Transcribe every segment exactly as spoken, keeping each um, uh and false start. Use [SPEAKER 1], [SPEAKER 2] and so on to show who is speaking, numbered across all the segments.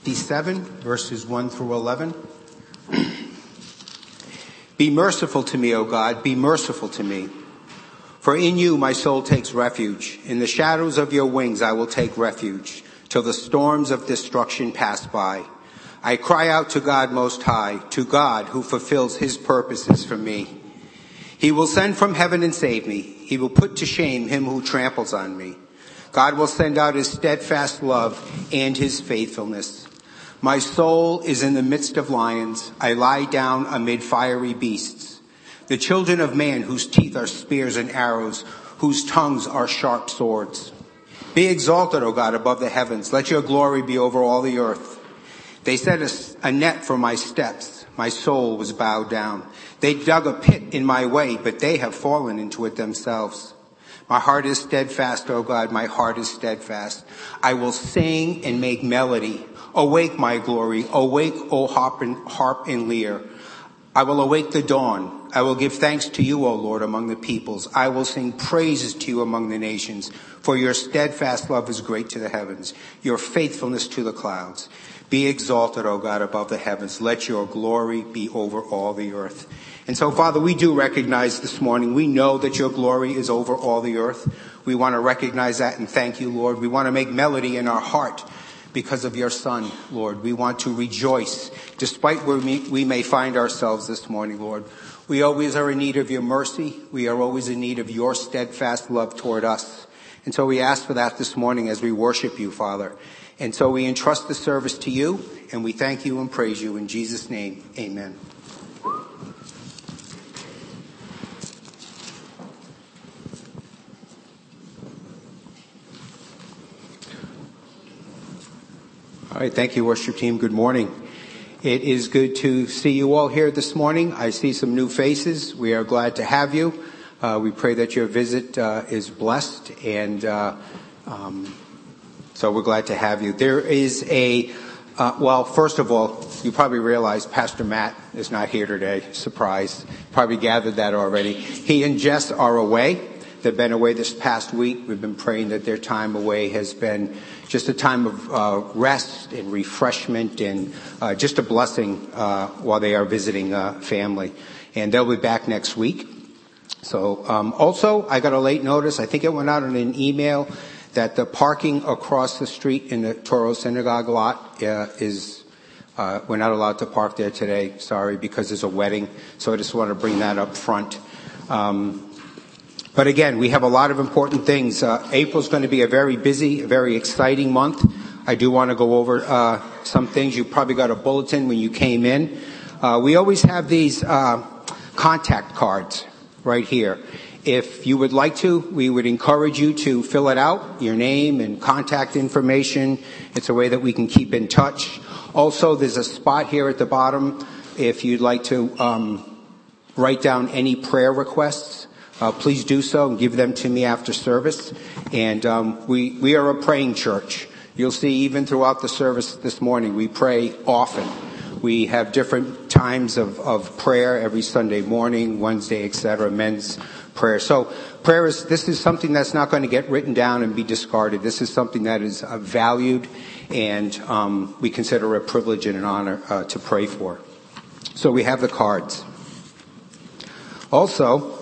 [SPEAKER 1] seven, verses one through eleven. Be merciful to me, O God, be merciful to me. For in you my soul takes refuge. In the shadows of your wings I will take refuge, till the storms of destruction pass by. I cry out to God Most High, to God who fulfills his purposes for me. He will send from heaven and save me. He will put to shame him who tramples on me. God will send out his steadfast love and his faithfulness. My soul is in the midst of lions. I lie down amid fiery beasts. The children of man whose teeth are spears and arrows, whose tongues are sharp swords. Be exalted, O God, above the heavens. Let your glory be over all the earth. They set a, a net for my steps. My soul was bowed down. They dug a pit in my way, but they have fallen into it themselves. My heart is steadfast, O God, my heart is steadfast. I will sing and make melody. Awake, my glory. Awake, O harp and, harp and lyre. I will awake the dawn. I will give thanks to you, O Lord, among the peoples. I will sing praises to you among the nations. For your steadfast love is great to the heavens, your faithfulness to the clouds. Be exalted, O God, above the heavens. Let your glory be over all the earth. And so, Father, we do recognize this morning, we know that your glory is over all the earth. We want to recognize that and thank you, Lord. We want to make melody in our heart because of your Son, Lord. We want to rejoice despite where we may find ourselves this morning, Lord. We always are in need of your mercy. We are always in need of your steadfast love toward us. And so we ask for that this morning as we worship you, Father. And so we entrust the service to you, and we thank you and praise you in Jesus' name. Amen. All right, thank you, worship team. Good morning. It is good to see you all here this morning. I see some new faces. We are glad to have you. Uh, we pray that your visit uh, is blessed, and uh, um, so we're glad to have you. There is a, uh, well, first of all, you probably realize Pastor Matt is not here today. Surprise. Probably gathered that already. He and Jess are away. They've been away this past week. We've been praying that their time away has been just a time of uh, rest and refreshment and uh, just a blessing uh, while they are visiting uh, family. And they'll be back next week. So um, also, I got a late notice. I think it went out in an email that the parking across the street in the Toro Synagogue lot uh, is, uh, we're not allowed to park there today. Sorry, because there's a wedding. So I just want to bring that up front. Um, But again, we have a lot of important things. Uh, April's going to be a very busy, a very exciting month. I do want to go over uh, some things. You probably got a bulletin when you came in. Uh, we always have these uh, contact cards right here. If you would like to, we would encourage you to fill it out, your name and contact information. It's a way that we can keep in touch. Also, there's a spot here at the bottom if you'd like to um, write down any prayer requests. Uh, please do so and give them to me after service. And um, we, we are a praying church. You'll see even throughout the service this morning, we pray often. We have different times of, of prayer every Sunday morning, Wednesday, et cetera, men's prayer. So prayer is, this is something that's not going to get written down and be discarded. This is something that is uh, valued, and um, we consider a privilege and an honor uh, to pray for. So we have the cards. Also,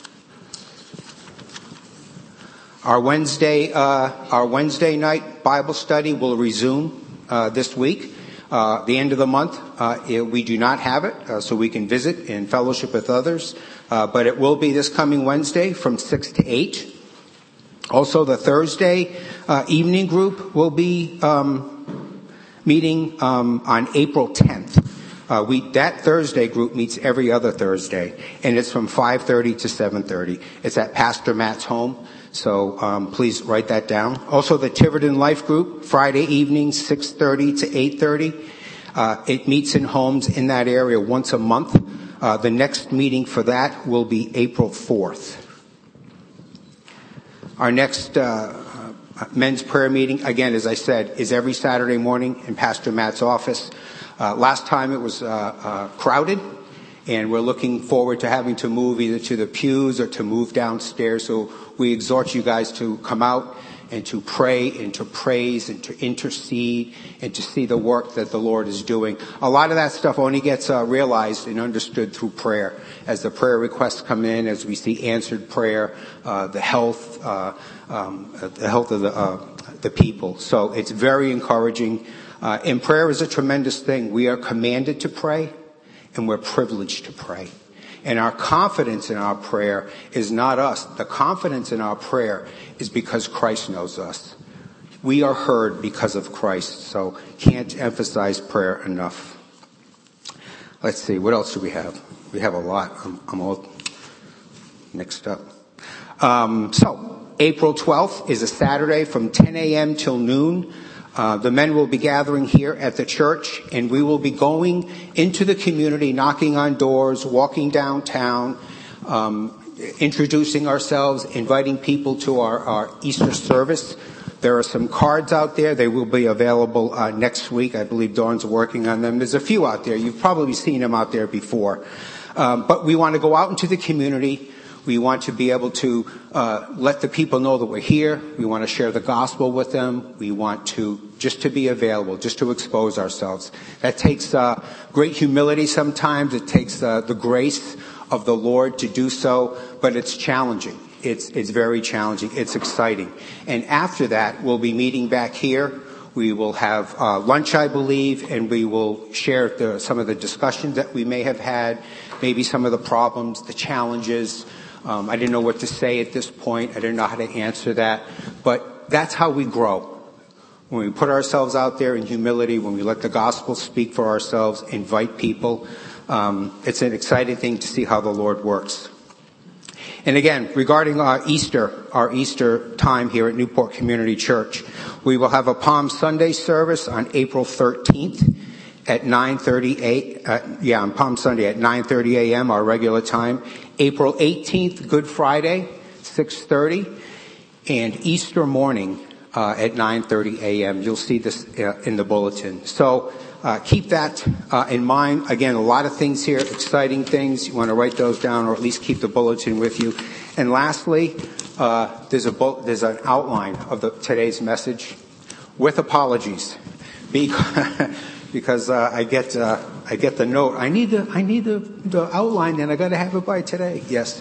[SPEAKER 1] Our Wednesday, uh, our Wednesday night Bible study will resume uh, this week. Uh, the end of the month, uh, it, we do not have it, uh, so we can visit and fellowship with others. Uh, but it will be this coming Wednesday from six to eight. Also, the Thursday uh, evening group will be um, meeting um, on April tenth. Uh, we that Thursday group meets every other Thursday, and it's from five thirty to seven thirty. It's at Pastor Matt's home. So um, please write that down. Also, the Tiverton Life Group, Friday evening, six thirty to eight thirty. Uh, it meets in homes in that area once a month. Uh, the next meeting for that will be April fourth. Our next uh, men's prayer meeting, again, as I said, is every Saturday morning in Pastor Matt's office. Uh, last time it was uh, uh, crowded. And we're looking forward to having to move either to the pews or to move downstairs. So we exhort you guys to come out and to pray and to praise and to intercede and to see the work that the Lord is doing. A lot of that stuff only gets uh, realized and understood through prayer. As the prayer requests come in, as we see answered prayer, uh, the health, uh, um, the health of the, uh, the people. So it's very encouraging. Uh, and prayer is a tremendous thing. We are commanded to pray, and we're privileged to pray. And our confidence in our prayer is not us. The confidence in our prayer is because Christ knows us. We are heard because of Christ. So can't emphasize prayer enough. Let's see, what else do we have? We have a lot. I'm, I'm all mixed up. Um, so April twelfth is a Saturday from ten a.m. till noon. Uh, the men will be gathering here at the church, and we will be going into the community, knocking on doors, walking downtown, um, introducing ourselves, inviting people to our, our Easter service. There are some cards out there. They will be available uh, next week. I believe Dawn's working on them. There's a few out there. You've probably seen them out there before. Um, but we want to go out into the community. We want to be able to uh, let the people know that we're here. We want to share the gospel with them. We want to just to be available, just to expose ourselves. That takes uh, great humility sometimes. It takes uh, the grace of the Lord to do so, but it's challenging. It's it's very challenging. It's exciting. And after that, we'll be meeting back here. We will have uh, lunch, I believe, and we will share the, some of the discussions that we may have had, maybe some of the problems, the challenges. Um, I didn't know what to say at this point. I didn't know how to answer that. But that's how we grow. When we put ourselves out there in humility, when we let the gospel speak for ourselves, invite people, um, it's an exciting thing to see how the Lord works. And again, regarding our Easter, our Easter time here at Newport Community Church, we will have a Palm Sunday service on April thirteenth at nine thirty, uh, yeah, on Palm Sunday at nine thirty a.m., our regular time. April eighteenth, Good Friday, six thirty, and Easter morning uh, at nine thirty a.m. You'll see this uh, in the bulletin. So uh, keep that uh, in mind. Again, a lot of things here, exciting things. You want to write those down, or at least keep the bulletin with you. And lastly, uh, there's a bu- there's an outline of the, today's message, with apologies, because. Because uh, I get uh, I get the note. I need the I need the, the outline, and I got to have it by today. Yes,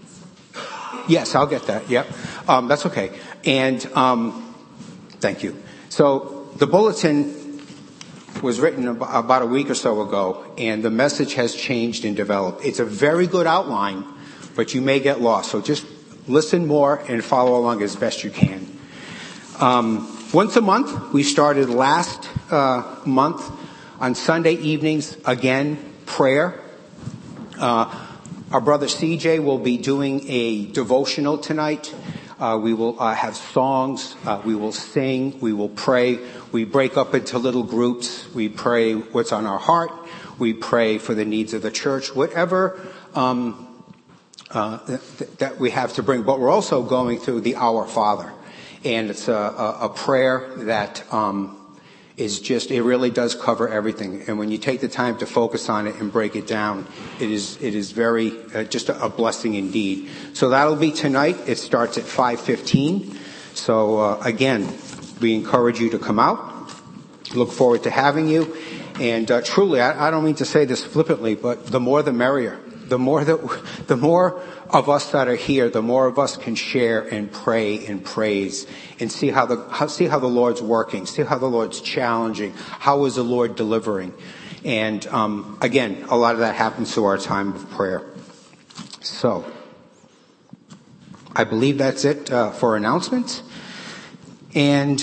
[SPEAKER 1] yes, I'll get that. Yep, um, that's okay. And um, thank you. So the bulletin was written about a week or so ago, and the message has changed and developed. It's a very good outline, but you may get lost. So just listen more and follow along as best you can. Um, once a month, we started last uh, month on Sunday evenings, again, prayer. Uh, our brother C J will be doing a devotional tonight. Uh, we will uh, have songs. Uh, we will sing. We will pray. We break up into little groups. We pray what's on our heart. We pray for the needs of the church, whatever um, uh, th- that we have to bring. But we're also going through the Our Father. And it's a, a, a prayer that um, is just, it really does cover everything. And when you take the time to focus on it and break it down, it is it is very, uh, just a, a blessing indeed. So that'll be tonight. It starts at five fifteen. So uh, again, we encourage you to come out. Look forward to having you. And uh, truly, I, I don't mean to say this flippantly, but the more the merrier. The more that, the more of us that are here, the more of us can share and pray and praise and see how the, how, see how the Lord's working, see how the Lord's challenging, how is the Lord delivering. And, um, again, a lot of that happens through our time of prayer. So, I believe that's it, uh, for announcements. And,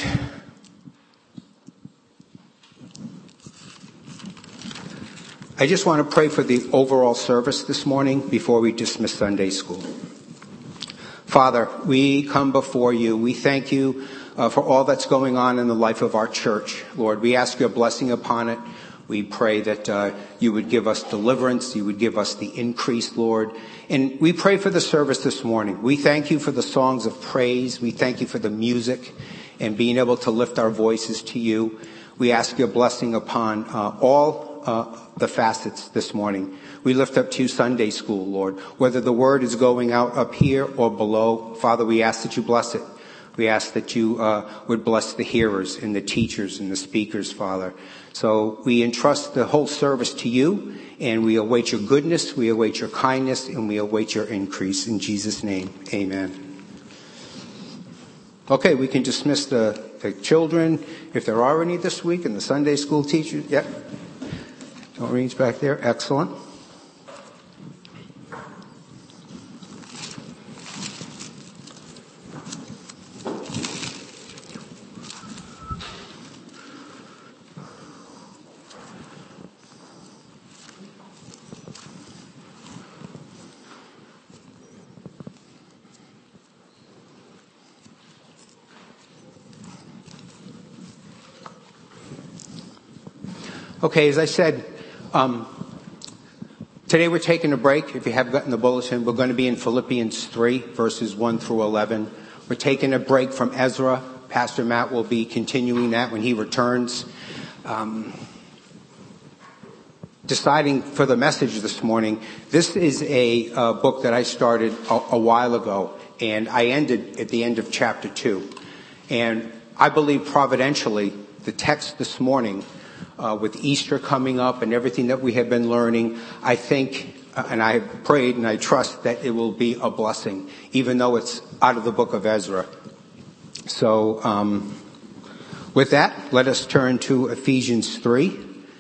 [SPEAKER 1] I just want to pray for the overall service this morning before we dismiss Sunday school. Father, we come before you. We thank you uh, for all that's going on in the life of our church. Lord, we ask your blessing upon it. We pray that uh, you would give us deliverance. You would give us the increase, Lord. And we pray for the service this morning. We thank you for the songs of praise. We thank you for the music and being able to lift our voices to you. We ask your blessing upon uh, all Uh, the facets this morning. We lift up to you Sunday school, Lord. Whether the word is going out up here or below, Father, we ask that you bless it. We ask that you uh, would bless the hearers and the teachers and the speakers, Father. So we entrust the whole service to you, and we await your goodness, we await your kindness, and we await your increase. In Jesus' name, amen. Okay, we can dismiss the, the children, if there are any this week, and the Sunday school teachers. Yep. Doreen's back there. Excellent. Okay, as I said, um, today we're taking a break. If you have gotten the bulletin, we're going to be in Philippians three, verses one through eleven. We're taking a break from Ezra. Pastor Matt will be continuing that when he returns. Um, deciding for the message this morning, this is a uh, book that I started a, a while ago, and I ended at the end of chapter two. And I believe providentially, the text this morning, Uh, with Easter coming up and everything that we have been learning, I think, uh, and I have prayed and I trust that it will be a blessing, even though it's out of the book of Ezra. So, um, with that, let us turn to Ephesians three.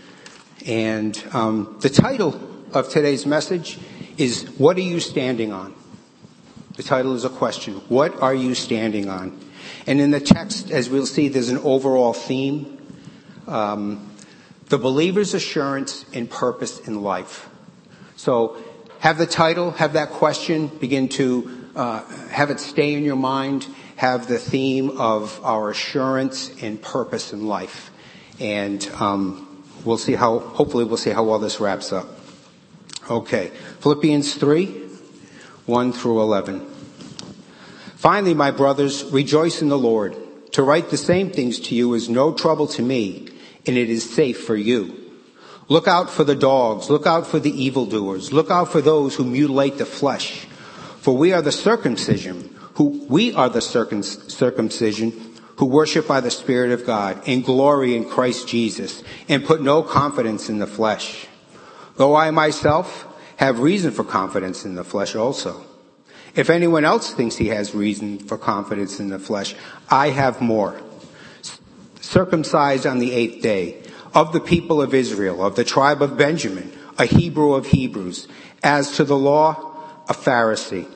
[SPEAKER 1] And um, the title of today's message is, What Are You Standing On? The title is a question. What are you standing on? And in the text, as we'll see, there's an overall theme. Um, The believer's assurance and purpose in life. So have the title, have that question, begin to uh, have it stay in your mind, have the theme of our assurance and purpose in life. And um, we'll see how, hopefully we'll see how all this wraps up. Okay, Philippians three, one through eleven. Finally, my brothers, rejoice in the Lord. To write the same things to you is no trouble to me, and it is safe for you. Look out for the dogs. Look out for the evildoers. Look out for those who mutilate the flesh. For we are the circumcision, who we are the circum, circumcision who worship by the Spirit of God and glory in Christ Jesus and put no confidence in the flesh. Though I myself have reason for confidence in the flesh also. If anyone else thinks he has reason for confidence in the flesh, I have more. Circumcised on the eighth day, of the people of Israel, of the tribe of Benjamin, a Hebrew of Hebrews, as to the law, a Pharisee,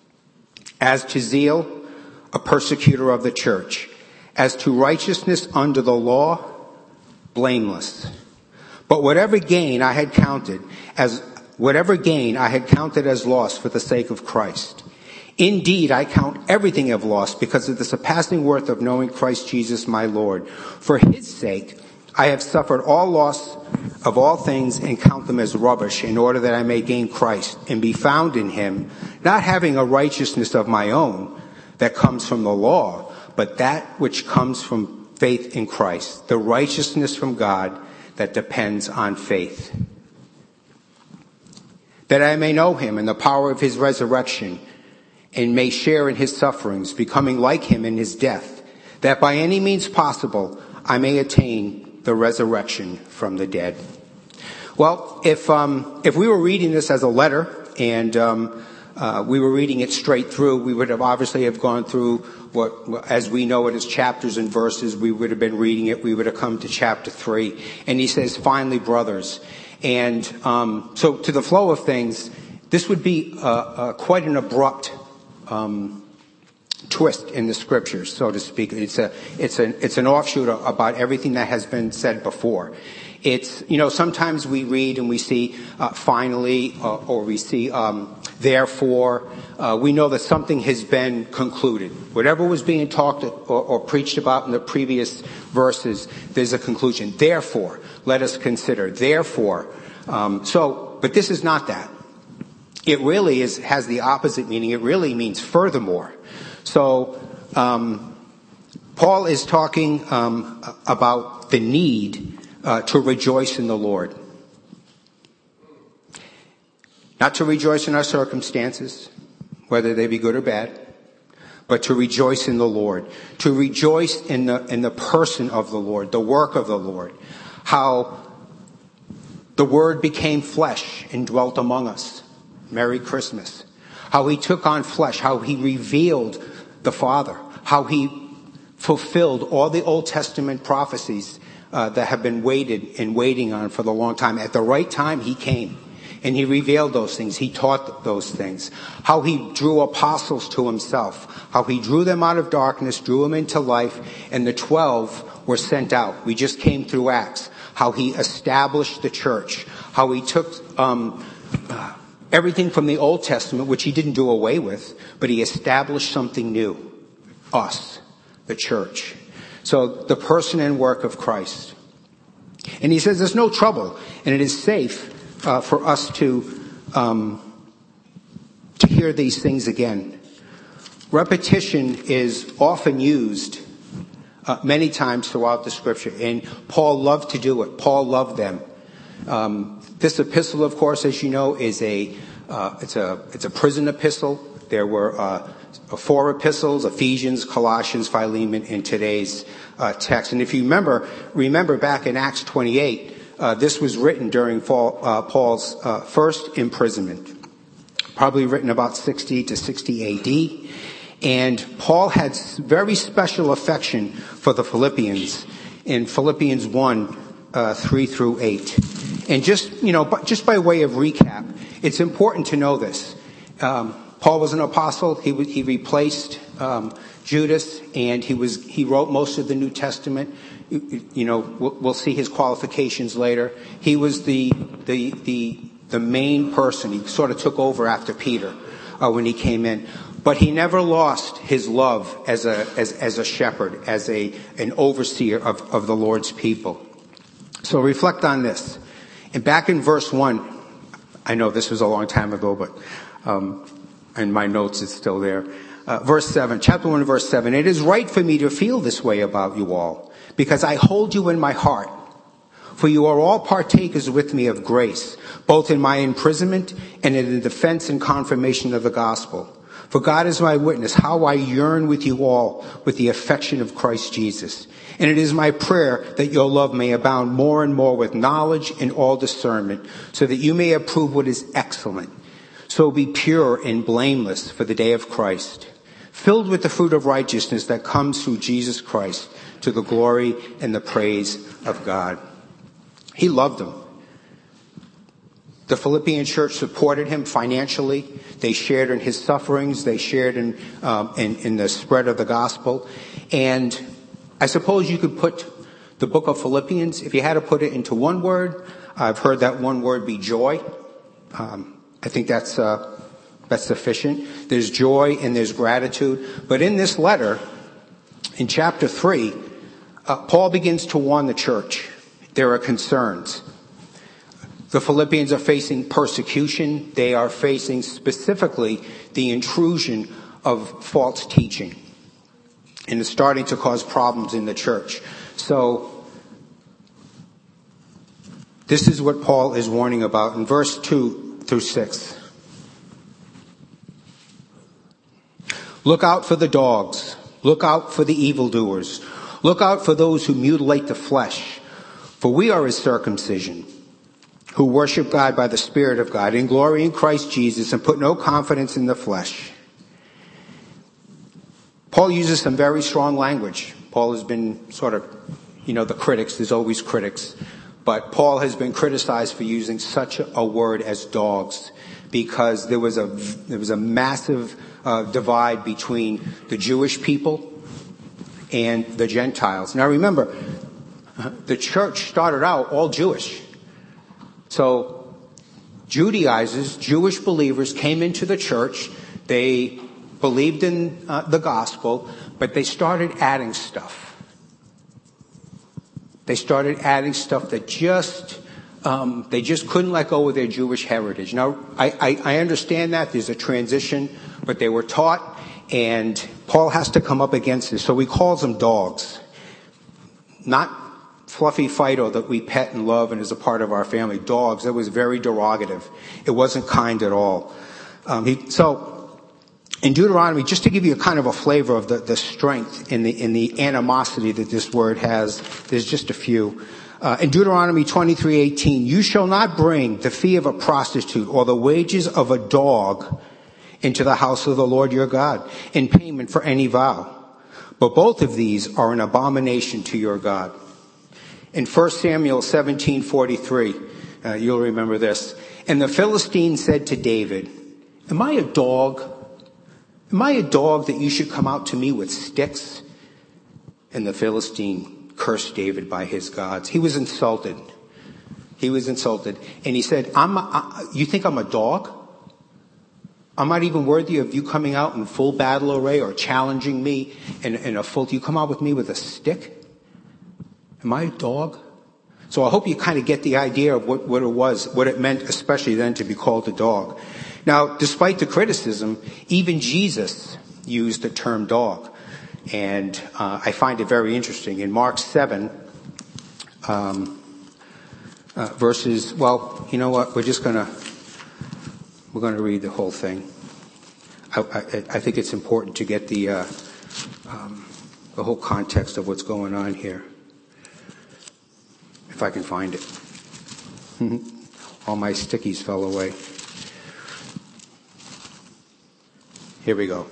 [SPEAKER 1] as to zeal, a persecutor of the church, as to righteousness under the law, blameless. But whatever gain I had counted as whatever gain I had counted as loss for the sake of Christ. Indeed, I count everything I've lost because of the surpassing worth of knowing Christ Jesus my Lord. For his sake, I have suffered all loss of all things and count them as rubbish in order that I may gain Christ and be found in him, not having a righteousness of my own that comes from the law, but that which comes from faith in Christ, the righteousness from God that depends on faith. That I may know him and the power of his resurrection, and may share in his sufferings, becoming like him in his death, that by any means possible I may attain the resurrection from the dead. Well, if um, if we were reading this as a letter and um, uh, we were reading it straight through, we would have obviously have gone through what, as we know it, as chapters and verses. We would have been reading it. We would have come to chapter three, and he says, "Finally, brothers," and um, so to the flow of things, this would be uh, uh, quite an abrupt Um, twist in the scriptures, so to speak. It's a, it's an, it's an offshoot about everything that has been said before. It's, you know, sometimes we read and we see, uh, finally, uh, or we see, um, therefore, uh, we know that something has been concluded. Whatever was being talked or, or preached about in the previous verses, there's a conclusion. Therefore, let us consider. Therefore, um, so, but this is not that. It really is, has the opposite meaning. It really means furthermore. So, um, Paul is talking, um, about the need, uh, to rejoice in the Lord. Not to rejoice in our circumstances, whether they be good or bad, but to rejoice in the Lord, to rejoice in the, in the person of the Lord, the work of the Lord, how the Word became flesh and dwelt among us. Merry Christmas. How he took on flesh, how he revealed the Father, how he fulfilled all the Old Testament prophecies uh, that have been waited and waiting on for the long time. At the right time, he came. And he revealed those things. He taught those things. How he drew apostles to himself. How he drew them out of darkness, drew them into life, and the twelve were sent out. We just came through Acts. How he established the church. How he took um, uh, everything from the Old Testament, which he didn't do away with, but he established something new. Us, the church. So the person and work of Christ. And he says there's no trouble, and it is safe Uh, for us to um, to hear these things again. Repetition is often used uh, many times throughout the scripture, and Paul loved to do it. Paul loved them. Um, this epistle, of course, as you know, is a uh, it's a it's a prison epistle. There were uh, four epistles: Ephesians, Colossians, Philemon, and today's uh, text. And if you remember, remember back in Acts twenty-eight. Uh, this was written during Paul, uh, Paul's uh, first imprisonment, probably written about sixty to sixty A D. And Paul had very special affection for the Philippians in Philippians one, uh, three through eight. And just, you know, just by way of recap, it's important to know this. Um, Paul was an apostle. He, he replaced um, Judas, and he was he wrote most of the New Testament. You know, we'll see his qualifications later. He was the the the the main person. He sort of took over after Peter uh, when he came in, but he never lost his love as a as as a shepherd, as a an overseer of of the Lord's people. So reflect on this. And back in verse one, I know this was a long time ago, but um, in my notes it's still there. Uh, verse seven, chapter one, verse seven. It is right for me to feel this way about you all, because I hold you in my heart. For you are all partakers with me of grace, both in my imprisonment and in the defense and confirmation of the gospel. For God is my witness, how I yearn with you all with the affection of Christ Jesus. And it is my prayer that your love may abound more and more with knowledge and all discernment, so that you may approve what is excellent. So be pure and blameless for the day of Christ, filled with the fruit of righteousness that comes through Jesus Christ, to the glory and the praise of God. He loved them. The Philippian church supported him financially. They shared in his sufferings. They shared in, um, in, in the spread of the gospel. And I suppose you could put the book of Philippians, if you had to put it into one word, I've heard that one word be joy. Um, I think that's uh, that's sufficient. There's joy and there's gratitude. But in this letter, in chapter three, uh, Paul begins to warn the church. There are concerns. The Philippians are facing persecution. They are facing specifically the intrusion of false teaching. And it's starting to cause problems in the church. So this is what Paul is warning about in verse two through six. Look out for the dogs. Look out for the evildoers. Look out for those who mutilate the flesh. For we are his circumcision, who worship God by the Spirit of God, in glory in Christ Jesus, and put no confidence in the flesh. Paul uses some very strong language. Paul has been sort of, you know, the critics. There's always critics. But Paul has been criticized for using such a word as dogs, because there was a there was a massive uh, divide between the Jewish people and the Gentiles. Now remember, the church started out all Jewish. So Judaizers, Jewish believers came into the church. They believed in uh, the gospel, but they started adding stuff. They started adding stuff that just um, they just couldn't let go of their Jewish heritage. Now, I, I, I understand that there's a transition, but they were taught, and Paul has to come up against this. So he calls them dogs, not Fluffy Fido that we pet and love and is a part of our family. Dogs. That was very derogative. It wasn't kind at all. Um, he, so In Deuteronomy, just to give you a kind of a flavor of the, the strength and the, in the animosity that this word has, there's just a few. Uh, in Deuteronomy twenty-three eighteen, you shall not bring the fee of a prostitute or the wages of a dog into the house of the Lord your God in payment for any vow. But both of these are an abomination to your God. In First Samuel seventeen forty-three, uh, you'll remember this. And the Philistine said to David, am I a dog? Am I a dog that you should come out to me with sticks? And the Philistine cursed David by his gods. He was insulted. He was insulted. And he said, I'm a, I, you think I'm a dog? I'm not even worthy of you coming out in full battle array or challenging me in, in a full, you come out with me with a stick? Am I a dog? So I hope you kind of get the idea of what, what it was, what it meant, especially then to be called a dog. Now, despite the criticism, even Jesus used the term dog. And uh, I find it very interesting. In Mark seven, um, uh, verses, well, you know what, we're just going to, we're going to read the whole thing. I, I, I think it's important to get the, uh, um, the whole context of what's going on here. If I can find it. All my stickies fell away. Here we go.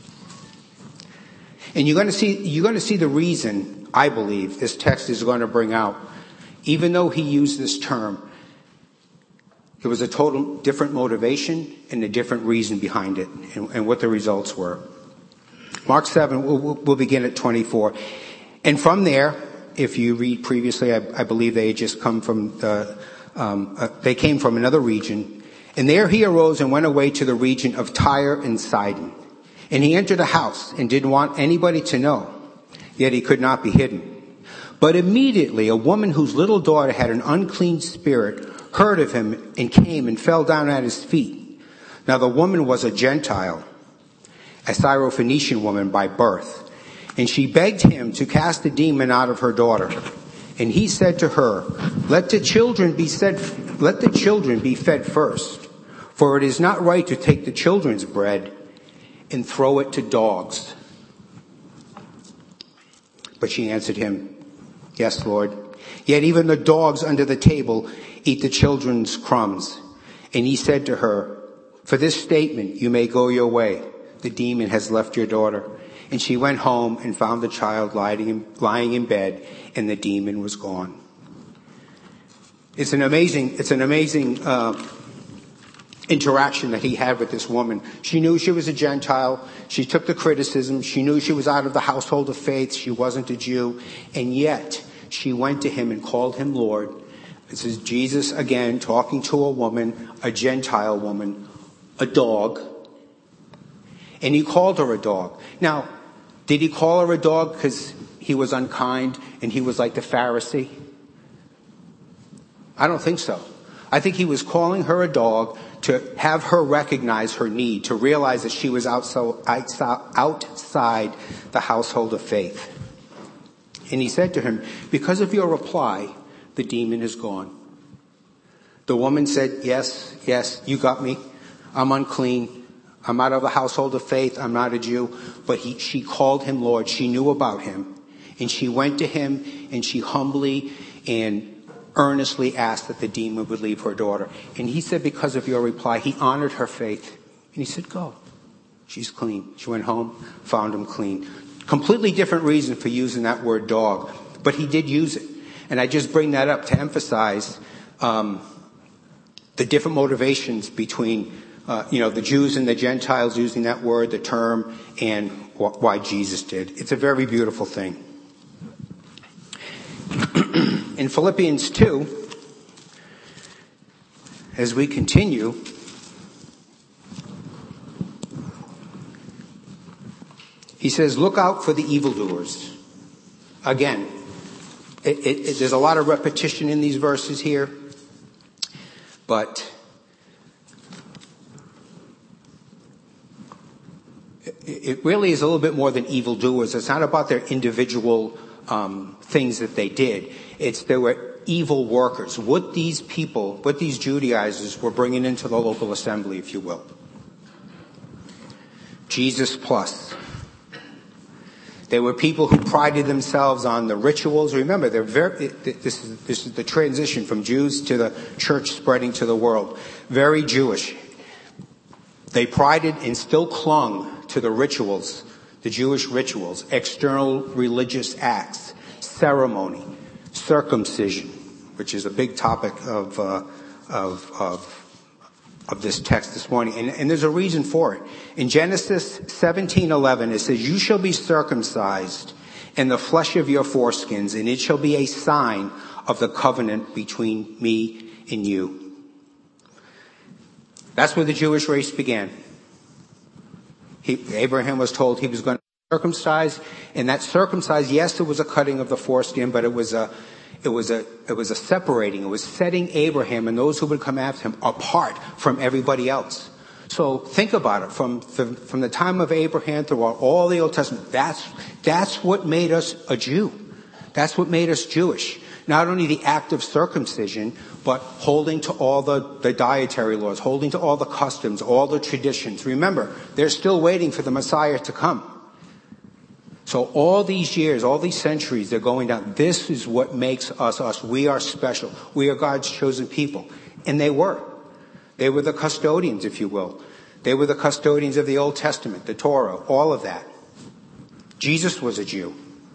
[SPEAKER 1] And you're going to see, you're going to see the reason, I believe, this text is going to bring out. Even though he used this term, there was a total different motivation and a different reason behind it and, and what the results were. Mark seven, we'll, we'll begin at twenty-four. And from there, if you read previously, I, I believe they had just come from the, um, uh, they came from another region. And there he arose and went away to the region of Tyre and Sidon. And he entered a house and didn't want anybody to know, yet he could not be hidden. But immediately a woman whose little daughter had an unclean spirit heard of him and came and fell down at his feet. Now the woman was a Gentile, a Syrophoenician woman by birth. And she begged him to cast the demon out of her daughter. And he said to her, let the children be said, let the children be fed first, for it is not right to take the children's bread and throw it to dogs. But she answered him, yes, Lord. Yet even the dogs under the table eat the children's crumbs. And he said to her, for this statement you may go your way. The demon has left your daughter. And she went home and found the child lying in, lying in bed, and the demon was gone. It's an amazing, it's an amazing uh, interaction that he had with this woman. She knew she was a Gentile. She took the criticism. She knew she was out of the household of faith. She wasn't a Jew. And yet she went to him and called him Lord. This is Jesus again talking to a woman, a Gentile woman, a dog. And he called her a dog. Now, did he call her a dog because he was unkind and he was like the Pharisee? I don't think so. I think he was calling her a dog to have her recognize her need, to realize that she was outside the household of faith. And he said to him, because of your reply, the demon is gone. The woman said, yes, yes, you got me. I'm unclean. I'm out of the household of faith. I'm not a Jew. But he, she called him Lord. She knew about him. And she went to him and she humbly and earnestly asked that the demon would leave her daughter. And he said, because of your reply, he honored her faith. And he said, go. She's clean. She went home, found him clean. Completely different reason for using that word dog. But he did use it. And I just bring that up to emphasize um, the different motivations between Uh, you know, the Jews and the Gentiles using that word, the term, and wh- why Jesus did. It's a very beautiful thing. In Philippians two, as we continue, he says, look out for the evildoers. Again, it, it, it, there's a lot of repetition in these verses here, but it really is a little bit more than evildoers. It's not about their individual um, things that they did. It's there were evil workers. What these people, what these Judaizers were bringing into the local assembly, if you will. Jesus plus. They were people who prided themselves on the rituals. Remember, they're very, this is, this is the transition from Jews to the church spreading to the world. Very Jewish. They prided and still clung to the rituals, the Jewish rituals, external religious acts, ceremony, circumcision, which is a big topic of, uh, of, of, of this text this morning. And, and there's a reason for it. In Genesis seventeen eleven, it says, "You shall be circumcised in the flesh of your foreskins, and it shall be a sign of the covenant between me and you." That's where the Jewish race began. He, Abraham was told he was going to be circumcised, and that circumcised, yes, it was a cutting of the foreskin, but it was a It was a, it was a separating. It was setting Abraham and those who would come after him apart from everybody else. So think about it. From the, from the time of Abraham throughout all the Old Testament, that's, that's what made us a Jew. That's what made us Jewish. Not only the act of circumcision, but holding to all the, the dietary laws, holding to all the customs, all the traditions. Remember, they're still waiting for the Messiah to come. So all these years, all these centuries, they're going down. This is what makes us us. We are special. We are God's chosen people. And they were. They were the custodians, if you will. They were the custodians of the Old Testament, the Torah, all of that. Jesus was a Jew.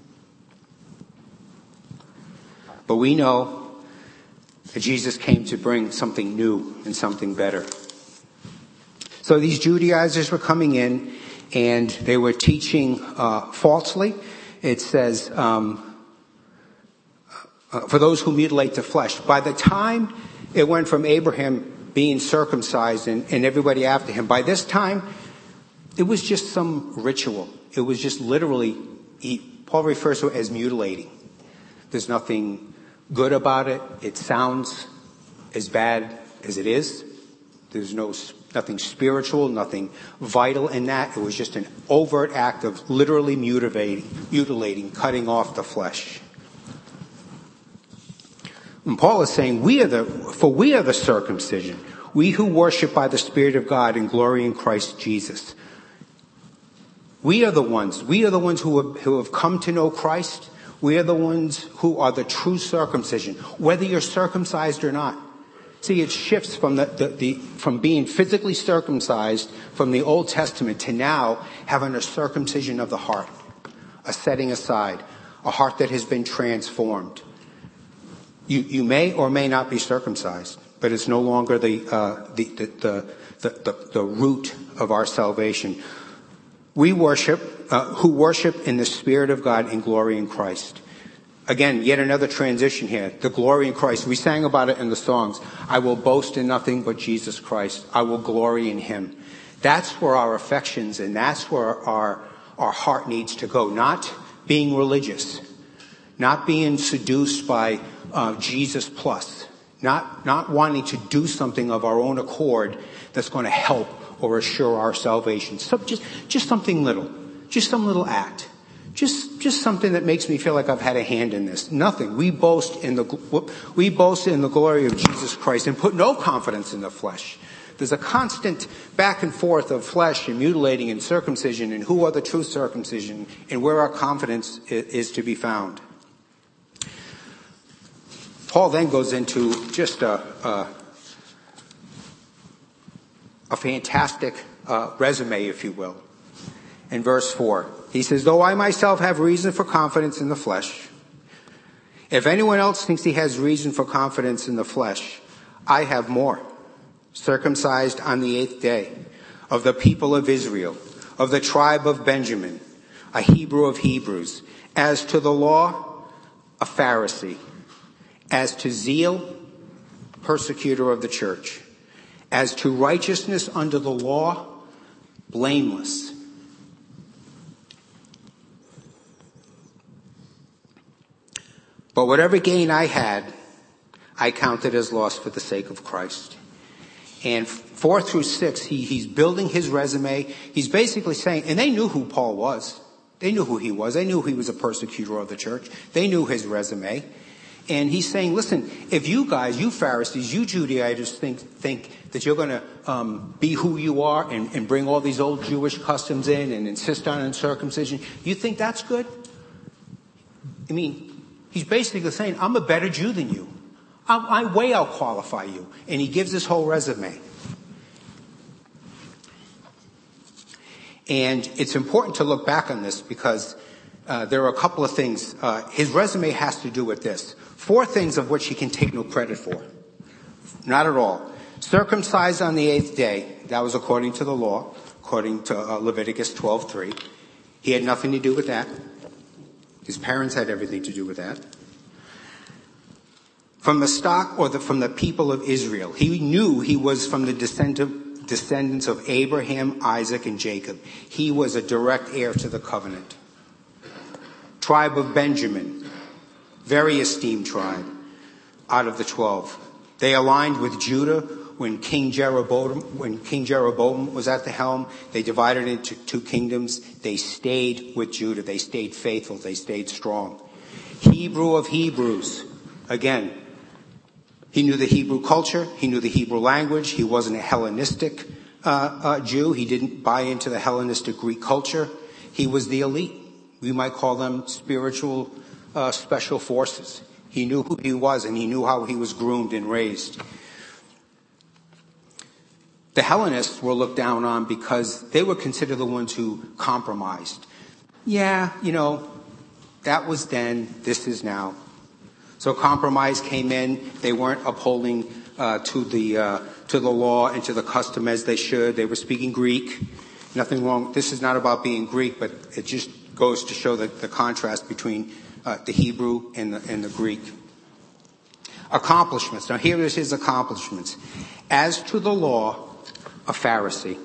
[SPEAKER 1] But we know that Jesus came to bring something new and something better. So these Judaizers were coming in, and they were teaching uh, falsely. It says, um, uh, for those who mutilate the flesh. By the time it went from Abraham being circumcised and, and everybody after him, by this time, it was just some ritual. It was just literally, he, Paul refers to it as mutilating. There's nothing good about it. It sounds as bad as it is. There's no nothing spiritual, nothing vital in that. It was just an overt act of literally mutilating, mutilating, cutting off the flesh. And Paul is saying, "We are the, for we are the circumcision, we who worship by the Spirit of God and glory in Christ Jesus." We are the ones. We are the ones who have, who have come to know Christ. We are the ones who are the true circumcision, whether you're circumcised or not. See, it shifts from the, the, the from being physically circumcised from the Old Testament to now having a circumcision of the heart, a setting aside, a heart that has been transformed. You you may or may not be circumcised, but it's no longer the uh, the, the, the the the the root of our salvation. We worship uh, who worship in the Spirit of God and glory in Christ. Again, yet another transition here. The glory in Christ. We sang about it in the songs. I will boast in nothing but Jesus Christ. I will glory in Him. That's where our affections and that's where our, our heart needs to go. Not being religious. Not being seduced by uh, Jesus plus. Not, not wanting to do something of our own accord that's going to help or assure our salvation. So just, just something little. Just some little act. Just, just something that makes me feel like I've had a hand in this. Nothing. We boast in the, we boast in the glory of Jesus Christ and put no confidence in the flesh. There's a constant back and forth of flesh and mutilating and circumcision and who are the true circumcision and where our confidence is to be found. Paul then goes into just a, a, a fantastic uh, resume, if you will. In verse four, he says, "Though I myself have reason for confidence in the flesh, if anyone else thinks he has reason for confidence in the flesh, I have more. Circumcised on the eighth day, of the people of Israel, of the tribe of Benjamin, a Hebrew of Hebrews, as to the law, a Pharisee, as to zeal, persecutor of the church, as to righteousness under the law, blameless." But whatever gain I had, I counted as loss for the sake of Christ. And four through six, he, he's building his resume. He's basically saying, and they knew who Paul was. They knew who he was. They knew he was a persecutor of the church. They knew his resume. And he's saying, listen, if you guys, you Pharisees, you Judaizers think, think that you're going to um, be who you are and, and bring all these old Jewish customs in and insist on circumcision, you think that's good? I mean, he's basically saying, I'm a better Jew than you. I, I way out qualify you. And he gives this whole resume. And it's important to look back on this because uh, there are a couple of things. Uh, his resume has to do with this. Four things of which he can take no credit for. Not at all. Circumcised on the eighth day. That was according to the law, according to uh, Leviticus twelve three. He had nothing to do with that. His parents had everything to do with that. From the stock or the, from the people of Israel. He knew he was from the descendant, descendants of Abraham, Isaac, and Jacob. He was a direct heir to the covenant. Tribe of Benjamin. Very esteemed tribe out of the twelve. They aligned with Judah when King Jeroboam, when King Jeroboam was at the helm. They divided into two kingdoms. They stayed with Judah. They stayed faithful. They stayed strong. Hebrew of Hebrews. Again, he knew the Hebrew culture. He knew the Hebrew language. He wasn't a Hellenistic uh, uh, Jew. He didn't buy into the Hellenistic Greek culture. He was the elite. We might call them spiritual Uh, special forces. He knew who he was and he knew how he was groomed and raised. The Hellenists were looked down on because they were considered the ones who compromised. Yeah, you know, that was then, this is now. So compromise came in. They weren't upholding uh, to the uh, to the law and to the custom as they should. They were speaking Greek. Nothing wrong. This is not about being Greek, but it just goes to show that the contrast between Uh, the Hebrew and the, and the Greek. Accomplishments. Now here is his accomplishments. As to the law, a Pharisee.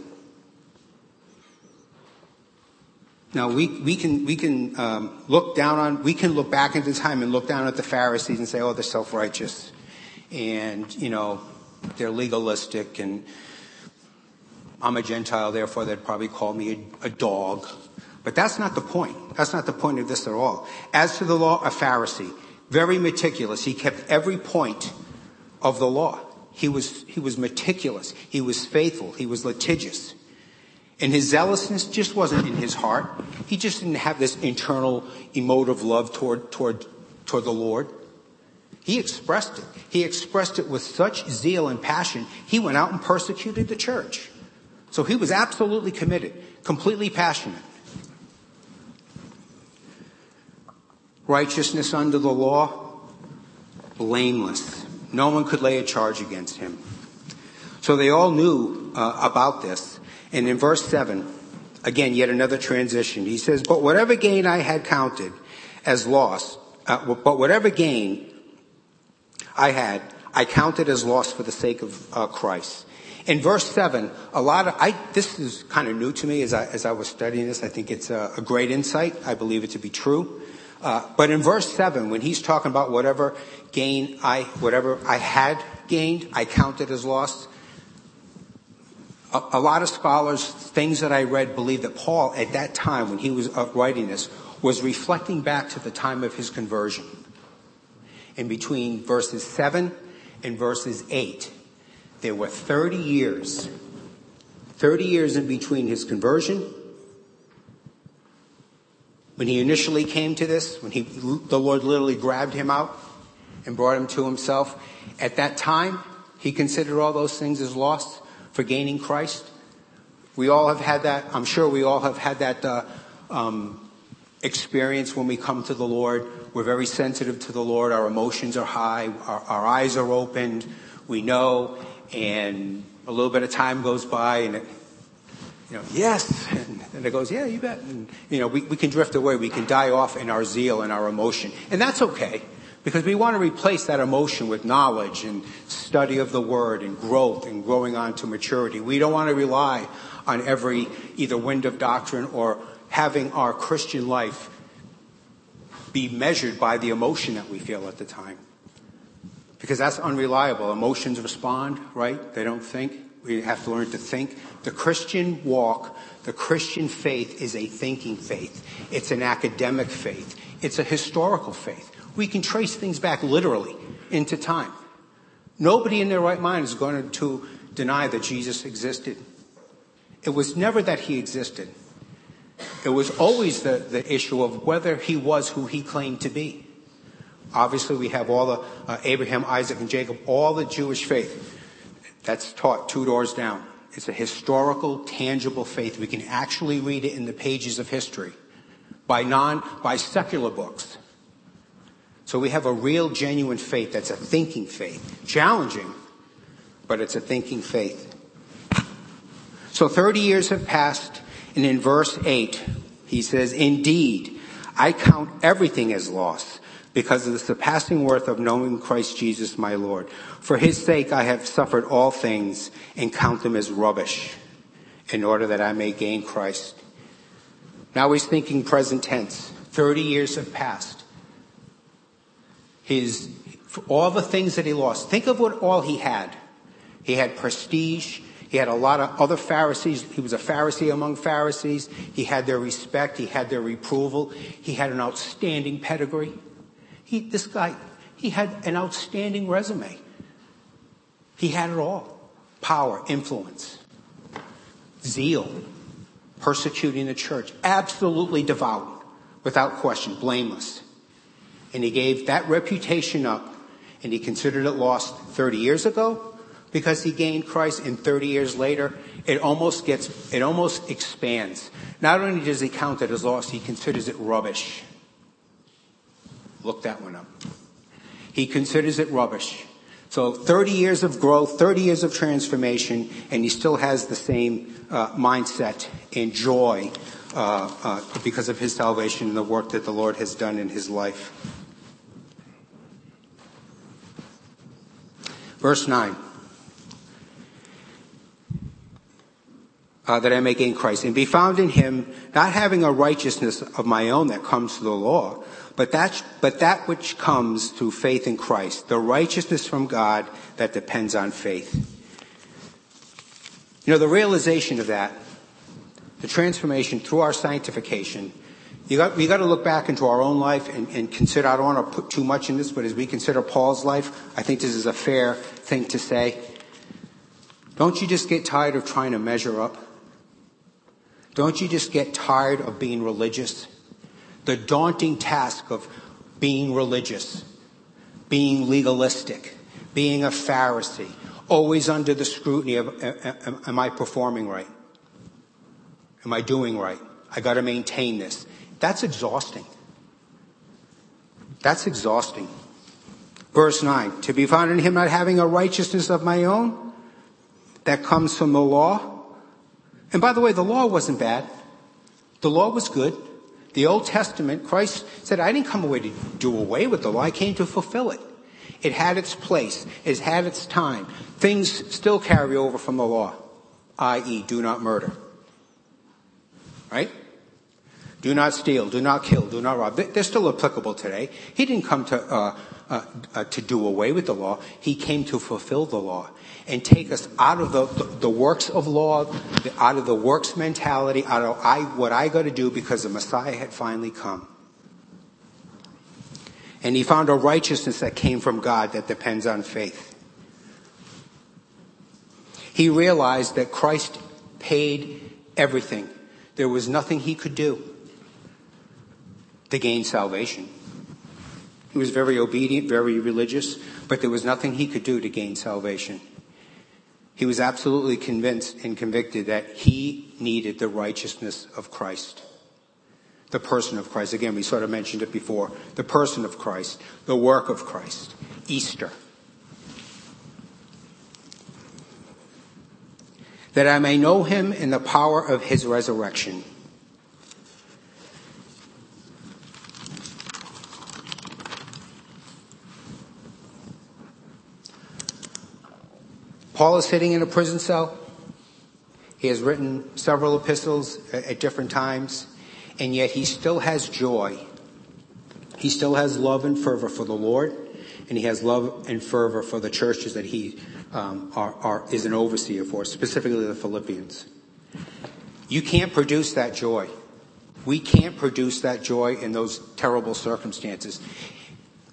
[SPEAKER 1] Now we, we can, we can, um, look down on, we can look back into time and look down at the Pharisees and say, oh, they're self-righteous. And, you know, they're legalistic and I'm a Gentile, therefore they'd probably call me a, a dog. But that's not the point. That's not the point of this at all. As to the law, a Pharisee. Very meticulous. He kept every point of the law. He was, he was meticulous. He was faithful. He was litigious. And his zealousness just wasn't in his heart. He just didn't have this internal emotive love toward, toward, toward the Lord. He expressed it. He expressed it with such zeal and passion. He went out and persecuted the church. So he was absolutely committed, completely passionate. Righteousness under the law, blameless. No one could lay a charge against him. So they all knew uh, about this. And in verse seven, again, yet another transition. He says, but whatever gain I had counted as loss, uh, but whatever gain I had, I counted as loss for the sake of uh, Christ. In verse seven, a lot of, I, this is kind of new to me as I, as I was studying this. I think it's a, a great insight. I believe it to be true. Uh, but in verse seven, when he's talking about whatever gain I, whatever I had gained, I counted as lost. A, a lot of scholars, things that I read, believe that Paul, at that time when he was uh, writing this, was reflecting back to the time of his conversion. In between verses seven and verses eight, there were thirty years, thirty years in between his conversion. When he initially came to this, when he, the Lord literally grabbed him out and brought him to himself, at that time, he considered all those things as lost for gaining Christ. We all have had that. I'm sure we all have had that uh, um, experience when we come to the Lord. We're very sensitive to the Lord. Our emotions are high. Our, our eyes are opened. We know. And a little bit of time goes by and it, you know, yes. And, and it goes, yeah, you bet. And, you know, we, we can drift away. We can die off in our zeal and our emotion. And that's okay because we want to replace that emotion with knowledge and study of the word and growth and growing on to maturity. We don't want to rely on every either wind of doctrine or having our Christian life be measured by the emotion that we feel at the time. Because that's unreliable. Emotions respond, right? They don't think. We have to learn to think. The Christian walk, the Christian faith is a thinking faith. It's an academic faith. It's a historical faith. We can trace things back literally into time. Nobody in their right mind is going to deny that Jesus existed. It was never that he existed. It was always the, the issue of whether he was who he claimed to be. Obviously, we have all the uh, Abraham, Isaac, and Jacob, all the Jewish faith. That's taught two doors down. It's a historical, tangible faith. We can actually read it in the pages of history by non, by secular books. So we have a real, genuine faith that's a thinking faith. Challenging, but it's a thinking faith. So thirty years have passed, and in verse eight, he says, "Indeed, I count everything as loss, because of the surpassing worth of knowing Christ Jesus my Lord. For his sake I have suffered all things and count them as rubbish, in order that I may gain Christ." Now he's thinking present tense. Thirty years have passed. His, for all the things that he lost. Think of what all he had. He had prestige. He had a lot of other Pharisees. He was a Pharisee among Pharisees. He had their respect. He had their approval. He had an outstanding pedigree. He, this guy, he had an outstanding resume. He had it all. Power, influence, zeal, persecuting the church, absolutely devout, without question, blameless. And he gave that reputation up, and he considered it lost thirty years ago because he gained Christ, and thirty years later, it almost gets, it almost expands. Not only does he count it as lost, he considers it rubbish. Look that one up. He considers it rubbish. So thirty years of growth, thirty years of transformation, and he still has the same uh, mindset and joy uh, uh, because of his salvation and the work that the Lord has done in his life. Verse nine. Uh, that I may gain Christ and be found in him, not having a righteousness of my own that comes through the law, but that, but that which comes through faith in Christ, the righteousness from God that depends on faith. You know, the realization of that, the transformation through our sanctification, you got, we got to look back into our own life and, and consider, I don't want to put too much in this, but as we consider Paul's life, I think this is a fair thing to say. Don't you just get tired of trying to measure up? Don't you just get tired of being religious? The daunting task of being religious, being legalistic, being a Pharisee, always under the scrutiny of, am, am I performing right? Am I doing right? I got to maintain this. That's exhausting. That's exhausting. Verse nine, to be found in him not having a righteousness of my own that comes from the law. And by the way, the law wasn't bad. The law was good. The Old Testament, Christ said, I didn't come away to do away with the law. I came to fulfill it. It had its place. It had its time. Things still carry over from the law, that is, do not murder. Right? Do not steal. Do not kill. Do not rob. They're still applicable today. He didn't come to uh, uh, uh, to do away with the law. He came to fulfill the law and take us out of the, the, the works of law, the, out of the works mentality, out of I, what I got to do because the Messiah had finally come. And he found a righteousness that came from God that depends on faith. He realized that Christ paid everything. There was nothing he could do to gain salvation. He was very obedient, very religious, but there was nothing he could do to gain salvation. He was absolutely convinced and convicted that he needed the righteousness of Christ. The person of Christ. Again, we sort of mentioned it before. The person of Christ. The work of Christ. Easter. That I may know him in the power of his resurrection. Paul is sitting in a prison cell. He has written several epistles at different times, and yet he still has joy. He still has love and fervor for the Lord, and he has love and fervor for the churches that he um, are, are, is an overseer for, specifically the Philippians. You can't produce that joy. We can't produce that joy in those terrible circumstances.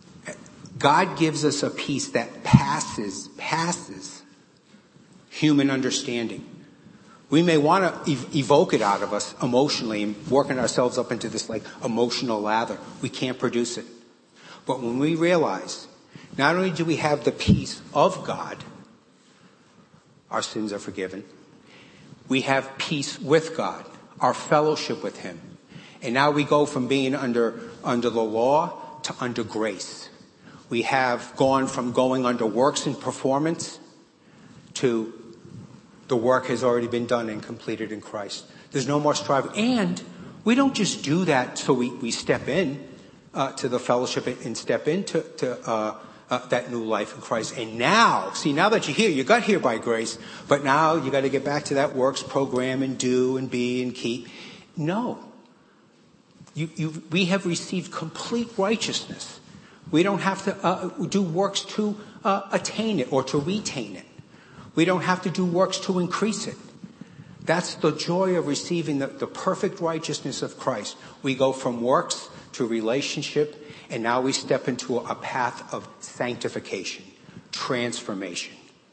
[SPEAKER 1] God gives us a peace that passes, passes human understanding. We may want to ev- evoke it out of us emotionally and working ourselves up into this like emotional lather. We can't produce it. But when we realize not only do we have the peace of God, our sins are forgiven. We have peace with God, our fellowship with Him. And now we go from being under, under the law to under grace. We have gone from going under works and performance to the work has already been done and completed in Christ. There's no more striving. And we don't just do that so we, we step in uh, to the fellowship and step into to, uh, uh, that new life in Christ. And now, see, now that you're here, you got here by grace, but now you got to get back to that works program and do and be and keep. No. You, you, we have received complete righteousness. We don't have to uh, do works to uh, attain it or to retain it. We don't have to do works to increase it. That's the joy of receiving the, the perfect righteousness of Christ. We go from works to relationship, and now we step into a path of sanctification, transformation.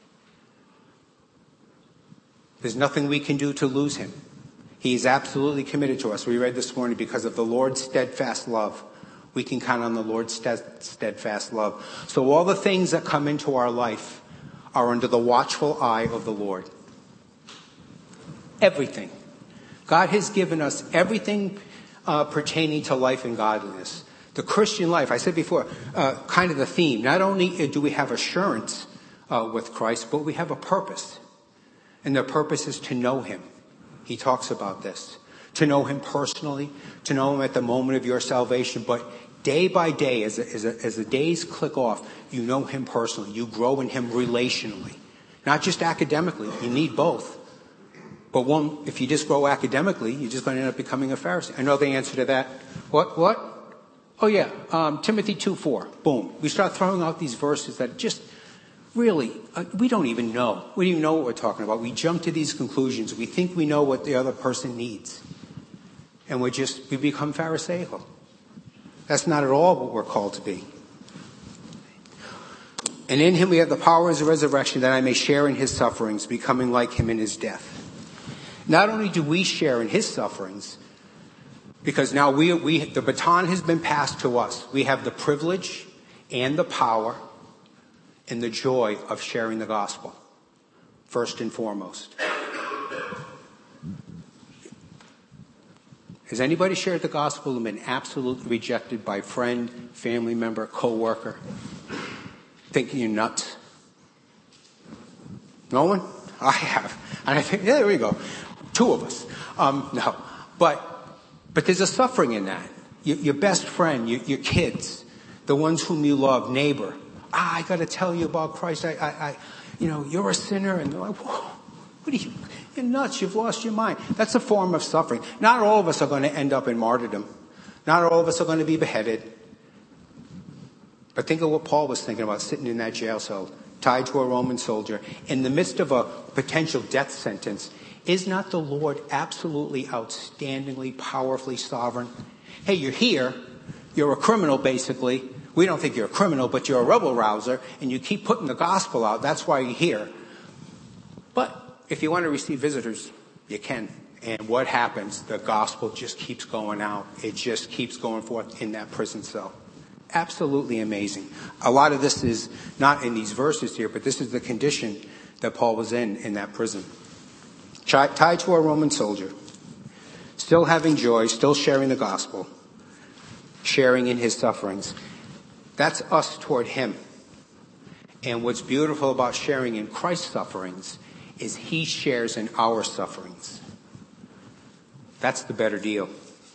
[SPEAKER 1] There's nothing we can do to lose Him. He is absolutely committed to us. We read this morning, because of the Lord's steadfast love. We can count on the Lord's steadfast love. So all the things that come into our life are under the watchful eye of the Lord. Everything. God has given us everything uh, pertaining to life and godliness. The Christian life, I said before, uh, kind of the theme. Not only do we have assurance uh, with Christ, but we have a purpose. And the purpose is to know Him. He talks about this. To know Him personally, to know Him at the moment of your salvation, but day by day, as, as, as the days click off, you know Him personally. You grow in Him relationally. Not just academically. You need both. But one, if you just grow academically, you're just going to end up becoming a Pharisee. I know the answer to that. What? What? Oh yeah, um, Timothy two four. Boom. We start throwing out these verses that just really, uh, we don't even know. We don't even know what we're talking about. We jump to these conclusions. We think we know what the other person needs. And we just, we become Pharisaical. That's not at all what we're called to be. And in Him we have the power of His resurrection, that I may share in His sufferings, becoming like Him in His death. Not only do we share in His sufferings, because now we, we, the baton has been passed to us. We have the privilege and the power and the joy of sharing the gospel, first and foremost. Has anybody shared the gospel and been absolutely rejected by friend, family member, co-worker, thinking you're nuts? No one? I have. And I think, yeah, there we go. Two of us. Um, no. But but there's a suffering in that. Your, your best friend, your, your kids, the ones whom you love, neighbor. Ah, I got to tell you about Christ. I, I, I, you know, you're a sinner. And they're like, whoa, what are you? You're nuts. You've lost your mind. That's a form of suffering. Not all of us are going to end up in martyrdom. Not all of us are going to be beheaded. But think of what Paul was thinking about, sitting in that jail cell, tied to a Roman soldier, in the midst of a potential death sentence. Is not the Lord absolutely outstandingly, powerfully sovereign? Hey, you're here. You're a criminal, basically. We don't think you're a criminal, but you're a rebel rouser, and you keep putting the gospel out. That's why you're here. But if you want to receive visitors, you can. And what happens? The gospel just keeps going out. It just keeps going forth in that prison cell. Absolutely amazing. A lot of this is not in these verses here, but this is the condition that Paul was in in that prison. Tied to a Roman soldier, still having joy, still sharing the gospel, sharing in his sufferings. That's us toward Him. And what's beautiful about sharing in Christ's sufferings is He shares in our sufferings. That's the better deal.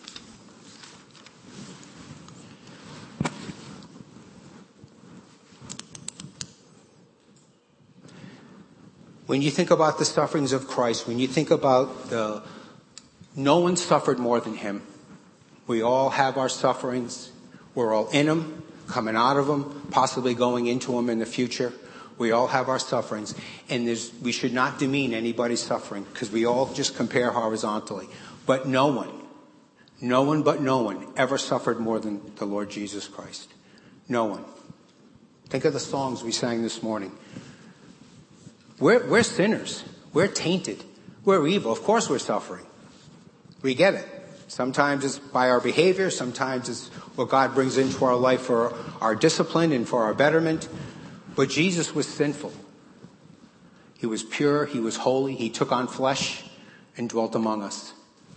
[SPEAKER 1] When you think about the sufferings of Christ, when you think about the, no one suffered more than Him. We all have our sufferings. We're all in them, coming out of them, possibly going into them in the future. We all have our sufferings. And there's, we should not demean anybody's suffering, because we all just compare horizontally. But no one, no one but no one ever suffered more than the Lord Jesus Christ. No one. Think of the songs we sang this morning. We're, we're sinners. We're tainted. We're evil. Of course we're suffering. We get it. Sometimes it's by our behavior. Sometimes it's what God brings into our life for our discipline and for our betterment. But Jesus was sinful. He was pure. He was holy. He took on flesh and dwelt among us.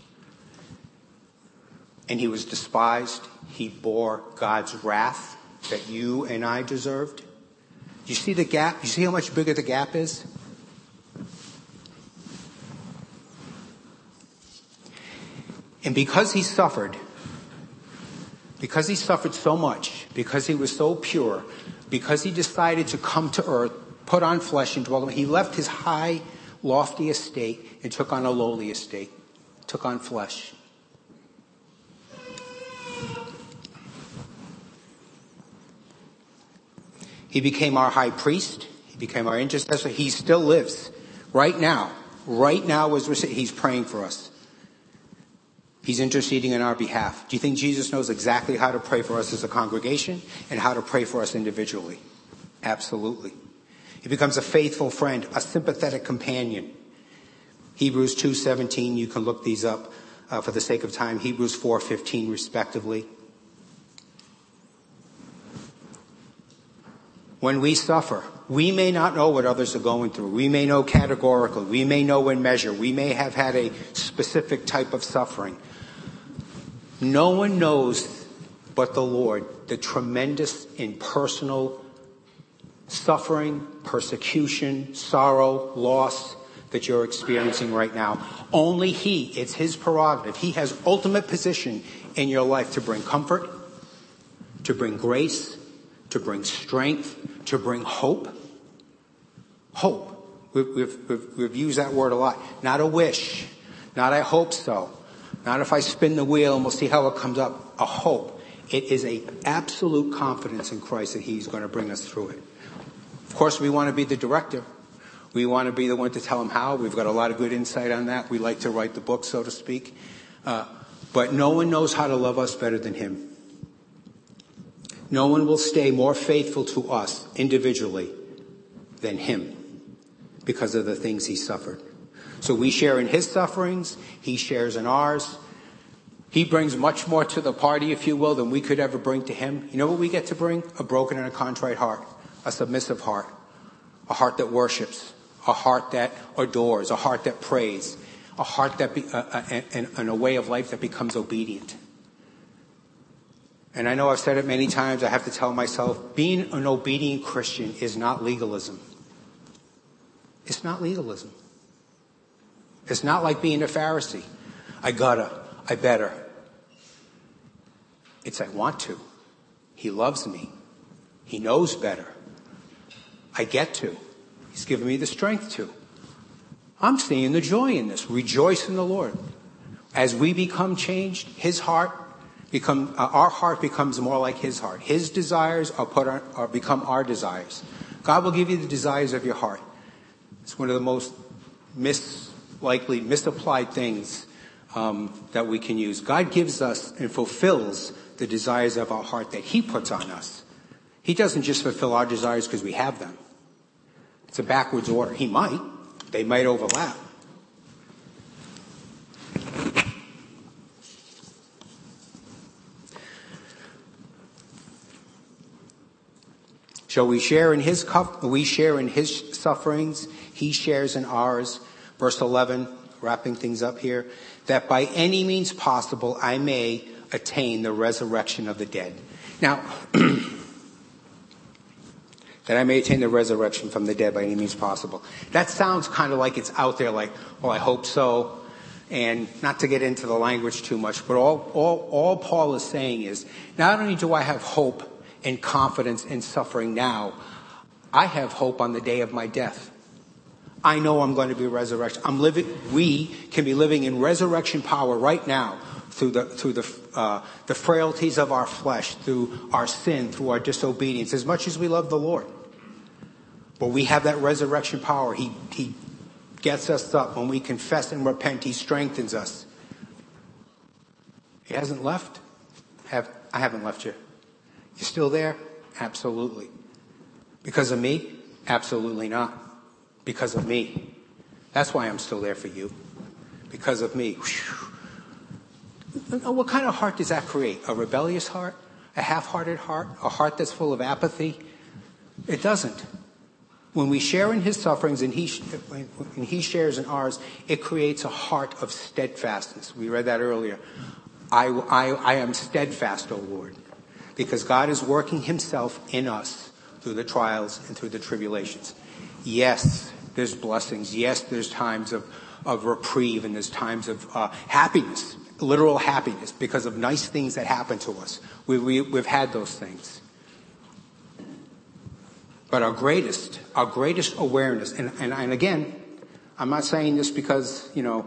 [SPEAKER 1] And he was despised. He bore God's wrath that you and I deserved. Do you see the gap? You see how much bigger the gap is? And because he suffered, because he suffered so much, because he was so pure, because he decided to come to earth, put on flesh and dwell, he left his high, lofty estate and took on a lowly estate, took on flesh. He became our high priest. He became our intercessor. He still lives right now. Right now, as we're sitting, he's praying for us. He's interceding on our behalf. Do you think Jesus knows exactly how to pray for us as a congregation and how to pray for us individually? Absolutely. He becomes a faithful friend, a sympathetic companion. Hebrews two seventeen, you can look these up uh, for the sake of time. Hebrews four fifteen, respectively. When we suffer, we may not know what others are going through. We may know categorically. We may know in measure. We may have had a specific type of suffering. No one knows but the Lord the tremendous impersonal suffering, persecution, sorrow, loss that you're experiencing right now. Only he, it's his prerogative. He has ultimate position in your life to bring comfort, to bring grace, to bring strength, to bring hope. Hope. We've, we've, we've, we've used that word a lot. Not a wish. Not I hope so. Not if I spin the wheel and we'll see how it comes up. A hope. It is a absolute confidence in Christ that he's going to bring us through it. Of course, we want to be the director. We want to be the one to tell him how. We've got a lot of good insight on that. We like to write the book, so to speak. Uh, but no one knows how to love us better than him. No one will stay more faithful to us individually than him because of the things he suffered. So we share in his sufferings. He shares in ours. He brings much more to the party, if you will, than we could ever bring to him. You know what we get to bring? A broken and a contrite heart, a submissive heart, a heart that worships, a heart that adores, a heart that prays, a heart that be, uh, uh, and, and a way of life that becomes obedient. And I know I've said it many times, I have to tell myself, being an obedient Christian is not legalism. It's not legalism. It's not like being a Pharisee. I gotta, I better. It's I want to. He loves me. He knows better. I get to. He's given me the strength to. I'm seeing the joy in this. Rejoice in the Lord. As we become changed, his heart become, uh, our heart becomes more like his heart. His desires are put on, are become our desires. God will give you the desires of your heart. It's one of the most mis, likely misapplied things um, that we can use. God gives us and fulfills the desires of our heart that he puts on us. He doesn't just fulfill our desires because we have them. It's a backwards order. He might. They might overlap. Shall we share in his cup? We share in his sufferings. He shares in ours. Verse eleven, wrapping things up here. That by any means possible I may attain the resurrection of the dead. Now, that I may attain the resurrection from the dead by any means possible. That sounds kind of like it's out there, like, oh, I hope so. And not to get into the language too much, but all, all, all Paul is saying is, not only do I have hope and confidence in suffering now, I have hope on the day of my death. I know I'm going to be resurrected. I'm living, we can be living in resurrection power right now through the, through the, uh, the frailties of our flesh, through our sin, through our disobedience, as much as we love the Lord. But we have that resurrection power. He, he gets us up. When we confess and repent, he strengthens us. He hasn't left. Have, I haven't left you. You still there? Absolutely. Because of me? Absolutely not. Because of me. That's why I'm still there for you. Because of me. What kind of heart does that create? A rebellious heart? A half-hearted heart? A heart that's full of apathy? It doesn't. When we share in his sufferings and he, when he shares in ours, it creates a heart of steadfastness. We read that earlier. I, I, I am steadfast, O Lord, because God is working himself in us through the trials and through the tribulations. Yes, there's blessings. Yes, there's times of, of reprieve, and there's times of uh, happiness, literal happiness, because of nice things that happen to us. We, we, we've had those things. But our greatest, our greatest awareness, and, and, and again, I'm not saying this because, you know,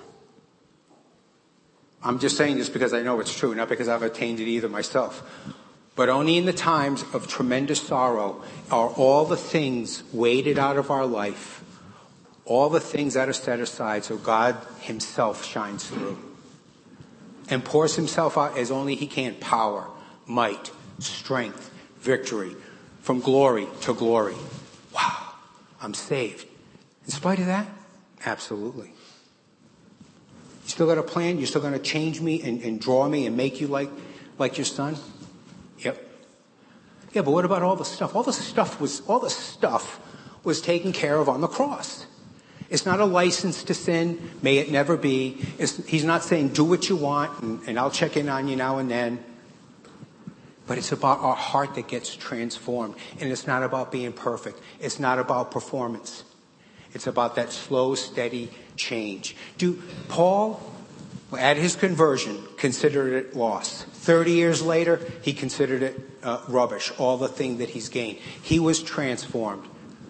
[SPEAKER 1] I'm just saying this because I know it's true, not because I've attained it either myself. But only in the times of tremendous sorrow are all the things weighted out of our life, all the things that are set aside so God himself shines through and pours himself out as only he can. Power, might, strength, victory, from glory to glory. Wow, I'm saved. In spite of that, absolutely. You still got a plan? You're still going to change me and, and draw me and make you like, like your son? Yep. Yeah, but what about all the stuff? All the stuff was, all the stuff was taken care of on the cross. It's not a license to sin. May it never be. It's, he's not saying do what you want and, and I'll check in on you now and then. But it's about our heart that gets transformed. And it's not about being perfect. It's not about performance. It's about that slow, steady change. Do Paul, at his conversion, considered it loss. Thirty years later, he considered it uh, rubbish, all the thing that he's gained. He was transformed.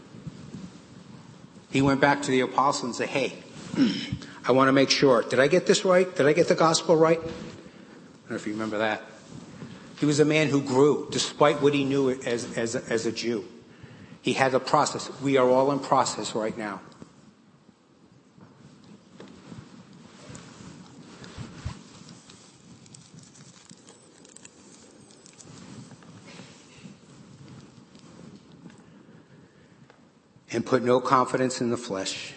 [SPEAKER 1] He went back to the apostles and said, hey, I want to make sure. Did I get this right? Did I get the gospel right? I don't know if you remember that. He was a man who grew despite what he knew as, as, as a Jew. He had a process. We are all in process right now. And put no confidence in the flesh.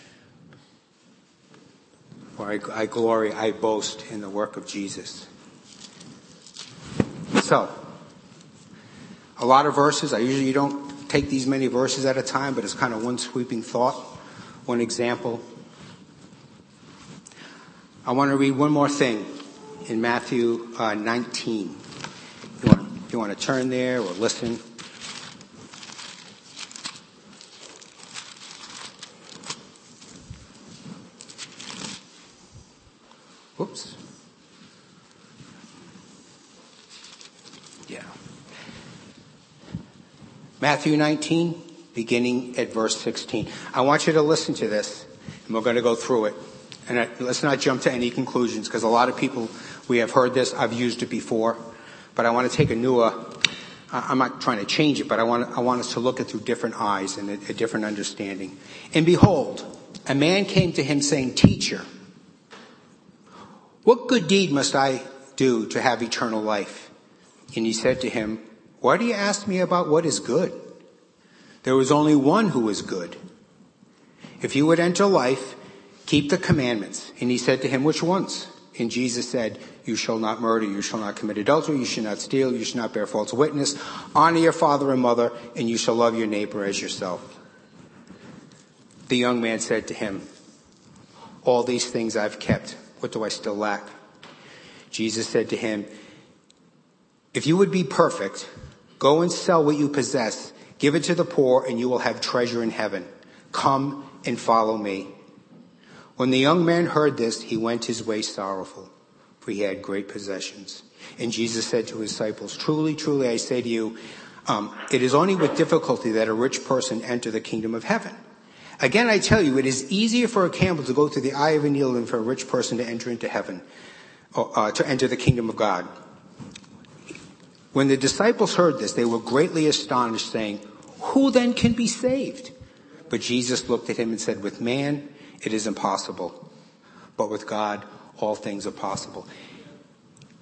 [SPEAKER 1] For I, I glory, I boast in the work of Jesus. So, a lot of verses. I usually don't take these many verses at a time, but it's kind of one sweeping thought, one example. I want to read one more thing in Matthew uh, nineteen. If you, want, if you want to turn there or listen. Whoops. Yeah. Matthew nineteen, beginning at verse sixteen. I want you to listen to this, and we're going to go through it. And I, let's not jump to any conclusions, because a lot of people, we have heard this, I've used it before, but I want to take a newer, I'm not trying to change it, but I want, I want us to look at through different eyes and a, a different understanding. And behold, a man came to him saying, Teacher, what good deed must I do to have eternal life? And he said to him, why do you ask me about what is good? There is only one who is good. If you would enter life, keep the commandments. And he said to him, which ones? And Jesus said, you shall not murder, you shall not commit adultery, you shall not steal, you shall not bear false witness, honor your father and mother, and you shall love your neighbor as yourself. The young man said to him, all these things I've kept. What do I still lack? Jesus said to him, if you would be perfect, go and sell what you possess, give it to the poor, and you will have treasure in heaven. Come and follow me. When the young man heard this, he went his way sorrowful, for he had great possessions. And Jesus said to his disciples, truly, truly, I say to you, um, it is only with difficulty that a rich person enter the kingdom of heaven. Again, I tell you, it is easier for a camel to go through the eye of a needle than for a rich person to enter into heaven, or, uh, to enter the kingdom of God. When the disciples heard this, they were greatly astonished, saying, who then can be saved? But Jesus looked at him and said, with man, it is impossible, but with God, all things are possible.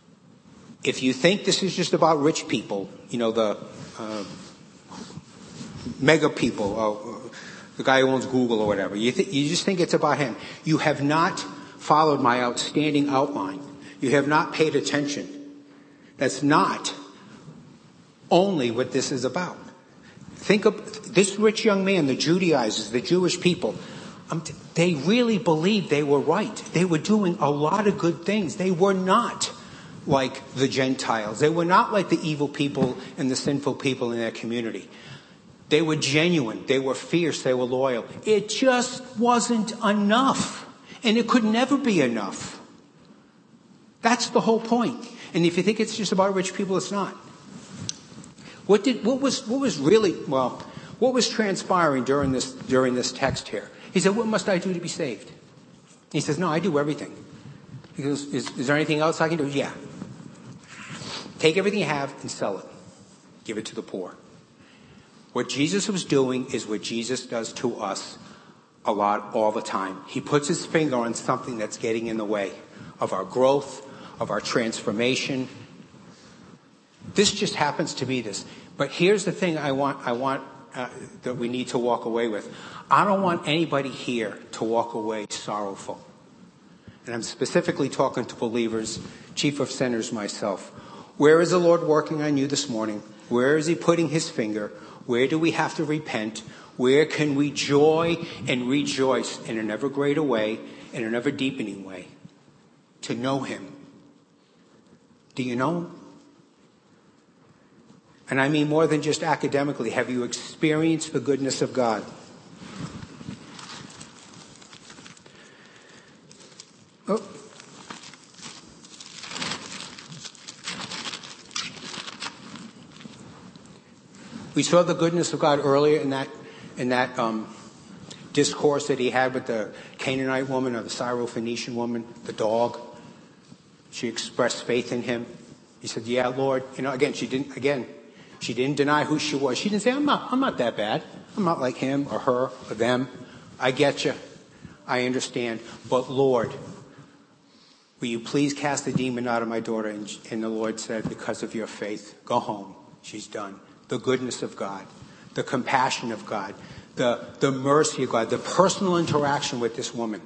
[SPEAKER 1] If you think this is just about rich people, you know, the, uh, mega people, uh, the guy who owns Google or whatever. You, th- you just think it's about him. You have not followed my outstanding outline. You have not paid attention. That's not only what this is about. Think of this rich young man, the Judaizers, the Jewish people. Um, they really believed they were right. They were doing a lot of good things. They were not like the Gentiles. They were not like the evil people and the sinful people in their community. They were genuine. They were fierce. They were loyal. It just wasn't enough. And it could never be enough. That's the whole point. And if you think it's just about rich people, it's not. What did, what was, what was really, well, what was transpiring during this, during this text here? He said, what must I do to be saved? He says, no, I do everything. He goes, is, is there anything else I can do? Yeah. Take everything you have and sell it. Give it to the poor. What Jesus was doing is what Jesus does to us a lot all the time. He puts his finger on something that's getting in the way of our growth, of our transformation. This just happens to be this. But here's the thing I want, I want uh, that we need to walk away with. I don't want anybody here to walk away sorrowful. And I'm specifically talking to believers, chief of sinners myself. Where is the Lord working on you this morning? Where is he putting his finger? Where do we have to repent? Where can we joy and rejoice in an ever greater way, in an ever deepening way, to know him? Do you know him? And I mean more than just academically. Have you experienced the goodness of God? Oh. We saw the goodness of God earlier in that in that um, discourse that he had with the Canaanite woman or the Syrophoenician woman, the dog. She expressed faith in him. He said, "Yeah, Lord." You know, again, she didn't. Again, she didn't deny who she was. She didn't say, "I'm not. I'm not that bad. I'm not like him or her or them. I get you. I understand. But Lord, will you please cast the demon out of my daughter?" And, and the Lord said, "Because of your faith, go home. She's done." The goodness of God, the compassion of God, the, the mercy of God, the personal interaction with this woman.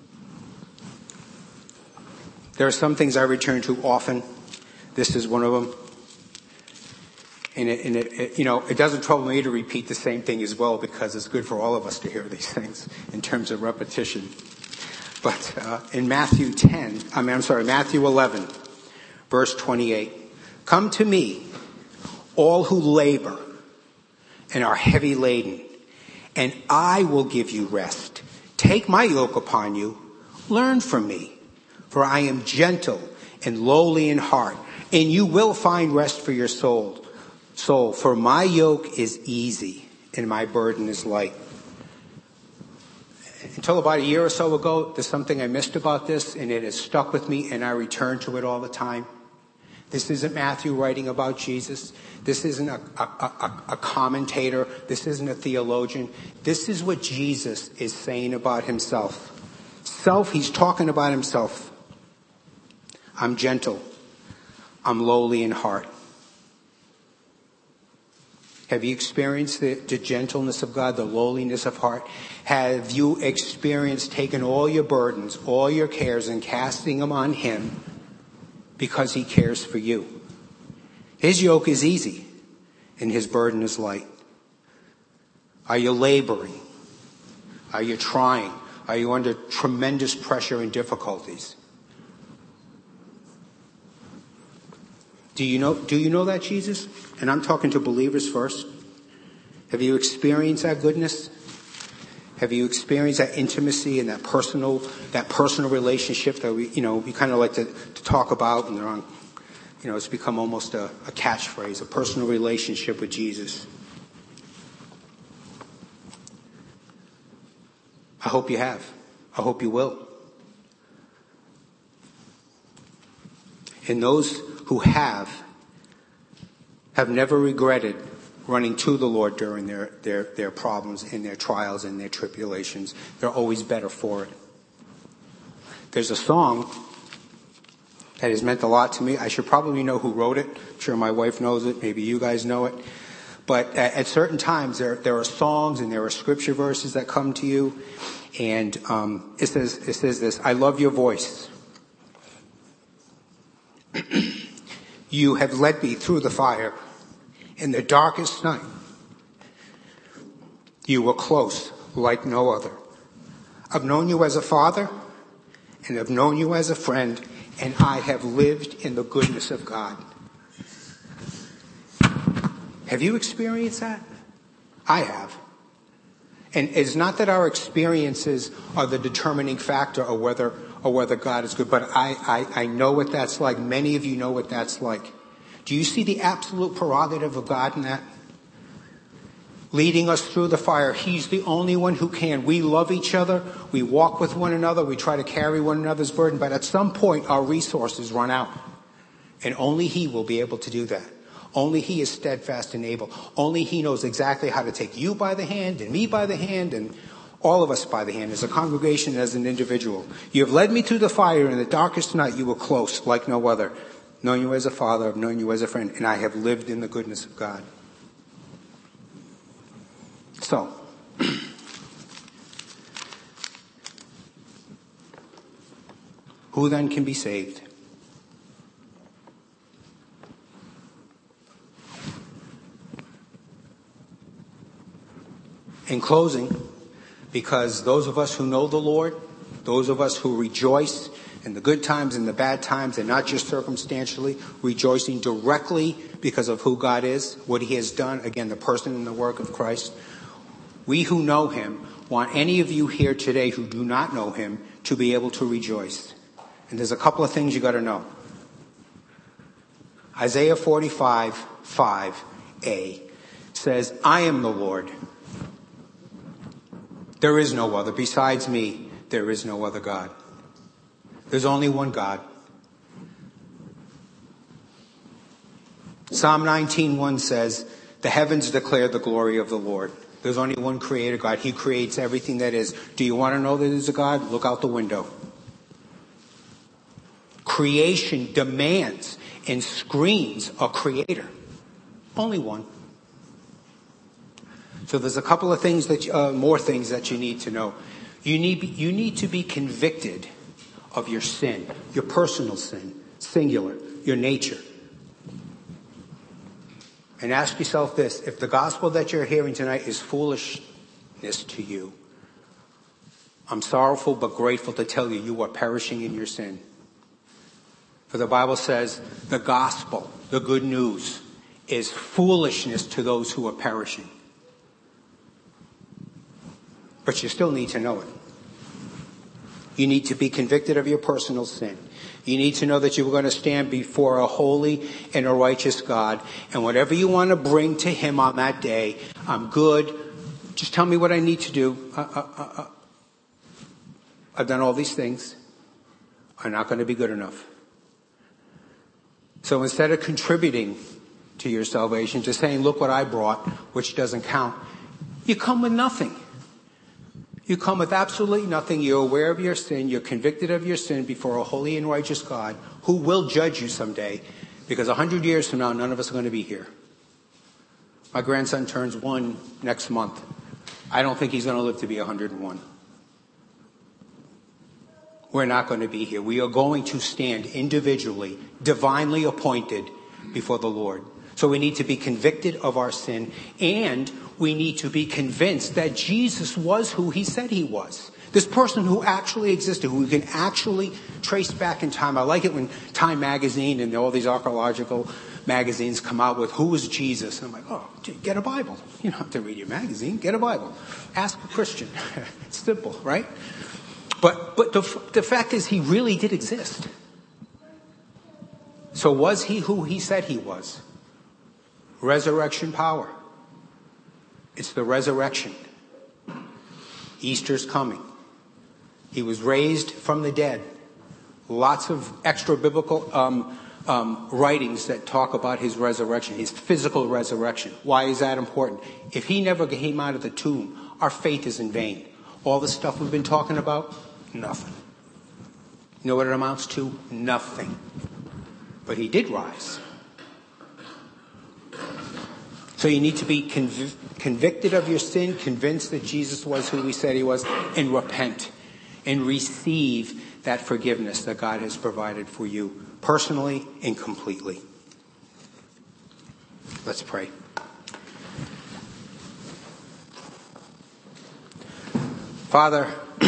[SPEAKER 1] There are some things I return to often. This is one of them. And, it, and it, it, you know, it doesn't trouble me to repeat the same thing as well, because it's good for all of us to hear these things in terms of repetition. But uh, in Matthew ten, I mean, I'm sorry, Matthew eleven, verse twenty-eight. Come to me, all who labor and are heavy laden, and I will give you rest. Take my yoke upon you. Learn from me, for I am gentle and lowly in heart, and you will find rest for your soul. Soul, for my yoke is easy and my burden is light. Until about a year or so ago, there's something I missed about this, and it has stuck with me, and I return to it all the time. This isn't Matthew writing about Jesus. This isn't a, a, a, a commentator. This isn't a theologian. This is what Jesus is saying about himself. Self, he's talking about himself. I'm gentle. I'm lowly in heart. Have you experienced the, the gentleness of God, the lowliness of heart? Have you experienced taking all your burdens, all your cares, and casting them on him because he cares for you? His yoke is easy and his burden is light. Are you laboring? Are you trying? Are you under tremendous pressure and difficulties? Do you know, do you know that Jesus? And I'm talking to believers first. Have you experienced that goodness? Have you experienced that intimacy and that personal, that personal relationship that we, you know, we kind of like to, to talk about, and they're on, you know, it's become almost a, a catchphrase, a personal relationship with Jesus. I hope you have. I hope you will. And those who have, have never regretted running to the Lord during their, their, their problems and their trials and their tribulations. They're always better for it. There's a song that has meant a lot to me. I should probably know who wrote it. I'm sure my wife knows it. Maybe you guys know it. But at, at certain times, there there are songs and there are scripture verses that come to you, and um, it says it says this: "I love your voice. You have led me through the fire in the darkest night. You were close like no other. I've known you as a father, and I've known you as a friend, and I have lived in the goodness of God." Have you experienced that? I have. And it's not that our experiences are the determining factor of whether or whether God is good, but I, I, I know what that's like. Many of you know what that's like. Do you see the absolute prerogative of God in that? Leading us through the fire. He's the only one who can. We love each other. We walk with one another. We try to carry one another's burden. But at some point, our resources run out. And only He will be able to do that. Only He is steadfast and able. Only He knows exactly how to take you by the hand and me by the hand and all of us by the hand as a congregation and as an individual. You have led me through the fire in the darkest night. You were close like no other. Known you as a father. I've known you as a friend. And I have lived in the goodness of God. So, who then can be saved? In closing, because those of us who know the Lord, those of us who rejoice in the good times and the bad times, and not just circumstantially, rejoicing directly because of who God is, what He has done, again, the person and the work of Christ, we who know Him want any of you here today who do not know Him to be able to rejoice. And there's a couple of things you got to know. Isaiah forty-five, five a says, "I am the Lord. There is no other. Besides me, there is no other God." There's only one God. Psalm nineteen, one says, "The heavens declare the glory of the Lord." There's only one creator God. He creates everything that is. Do you want to know that there's a God? Look out the window. Creation demands and screams a creator. Only one. So there's a couple of things that, uh, more things that you need to know. You need, you need to be convicted of your sin, your personal sin, singular, your nature. And ask yourself this: if the gospel that you're hearing tonight is foolishness to you, I'm sorrowful but grateful to tell you, you are perishing in your sin. For the Bible says the gospel, the good news, is foolishness to those who are perishing. But you still need to know it. You need to be convicted of your personal sin. You need to know that you're going to stand before a holy and a righteous God. And whatever you want to bring to Him on that day, I'm good. Just tell me what I need to do. Uh, uh, uh, uh. I've done all these things. I'm not going to be good enough. So instead of contributing to your salvation, just saying, look what I brought, which doesn't count, you come with nothing. You come with absolutely nothing. You're aware of your sin. You're convicted of your sin before a holy and righteous God who will judge you someday, because a hundred years from now, none of us are going to be here. My grandson turns one next month. I don't think he's going to live to be one hundred and one. We're not going to be here. We are going to stand individually, divinely appointed before the Lord. So we need to be convicted of our sin, and we need to be convinced that Jesus was who He said He was. This person who actually existed, who we can actually trace back in time. I like it when Time magazine and all these archaeological magazines come out with who was Jesus. And I'm like, oh, get a Bible. You don't have to read your magazine. Get a Bible. Ask a Christian. It's simple, right? But but the, the fact is, He really did exist. So was He who He said He was? Resurrection power. It's the resurrection. Easter's coming. He was raised from the dead. Lots of extra biblical um, um, writings that talk about His resurrection, His physical resurrection. Why is that important? If He never came out of the tomb, our faith is in vain. All the stuff we've been talking about, nothing. You know what it amounts to? Nothing. But He did rise. So you need to be conv- convicted of your sin, convinced that Jesus was who he said he was, and repent and receive that forgiveness that God has provided for you personally and completely. Let's pray. Father,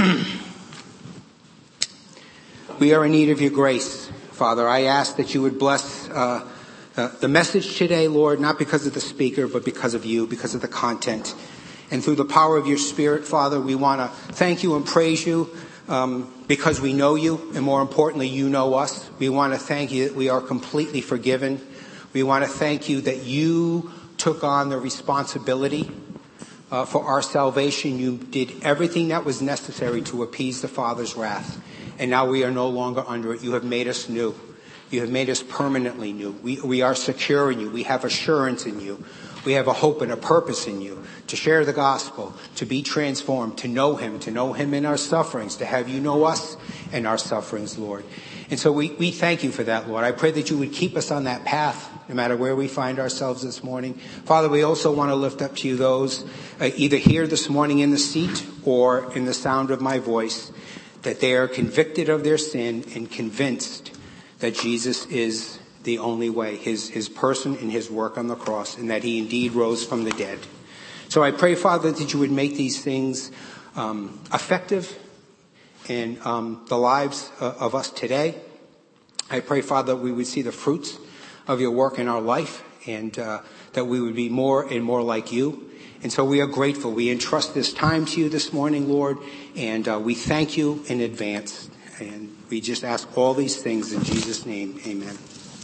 [SPEAKER 1] we are in need of your grace. Father, I ask that you would bless uh, uh, the message today, Lord, not because of the speaker, but because of you, because of the content. And through the power of your Spirit, Father, we want to thank you and praise you um, because we know you, and more importantly, you know us. We want to thank you that we are completely forgiven. We want to thank you that you took on the responsibility uh, for our salvation. You did everything that was necessary to appease the Father's wrath. And now we are no longer under it. You have made us new. You have made us permanently new. We, we are secure in you. We have assurance in you. We have a hope and a purpose in you to share the gospel, to be transformed, to know him, to know him in our sufferings, to have you know us in our sufferings, Lord. And so we, we thank you for that, Lord. I pray that you would keep us on that path, no matter where we find ourselves this morning. Father, we also want to lift up to you those uh, either here this morning in the seat or in the sound of my voice, that they are convicted of their sin and convinced that Jesus is the only way, his, his person and his work on the cross, and that he indeed rose from the dead. So I pray, Father, that you would make these things um, effective in um, the lives uh, of us today. I pray, Father, that we would see the fruits of your work in our life, and uh, that we would be more and more like you. And so we are grateful. We entrust this time to you this morning, Lord, and uh, we thank you in advance. And we just ask all these things in Jesus' name. Amen.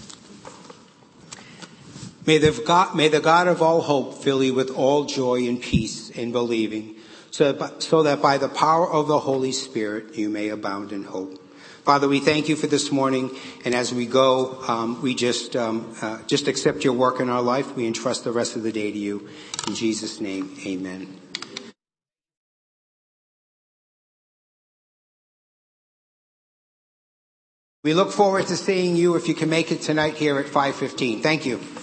[SPEAKER 1] May the God, may the God of all hope fill you with all joy and peace in believing, so that, so that by the power of the Holy Spirit you may abound in hope. Father, we thank you for this morning, and as we go, um, we just um, uh, just accept your work in our life. We entrust the rest of the day to you. In Jesus' name, amen. We look forward to seeing you, if you can make it tonight, here at five fifteen. Thank you.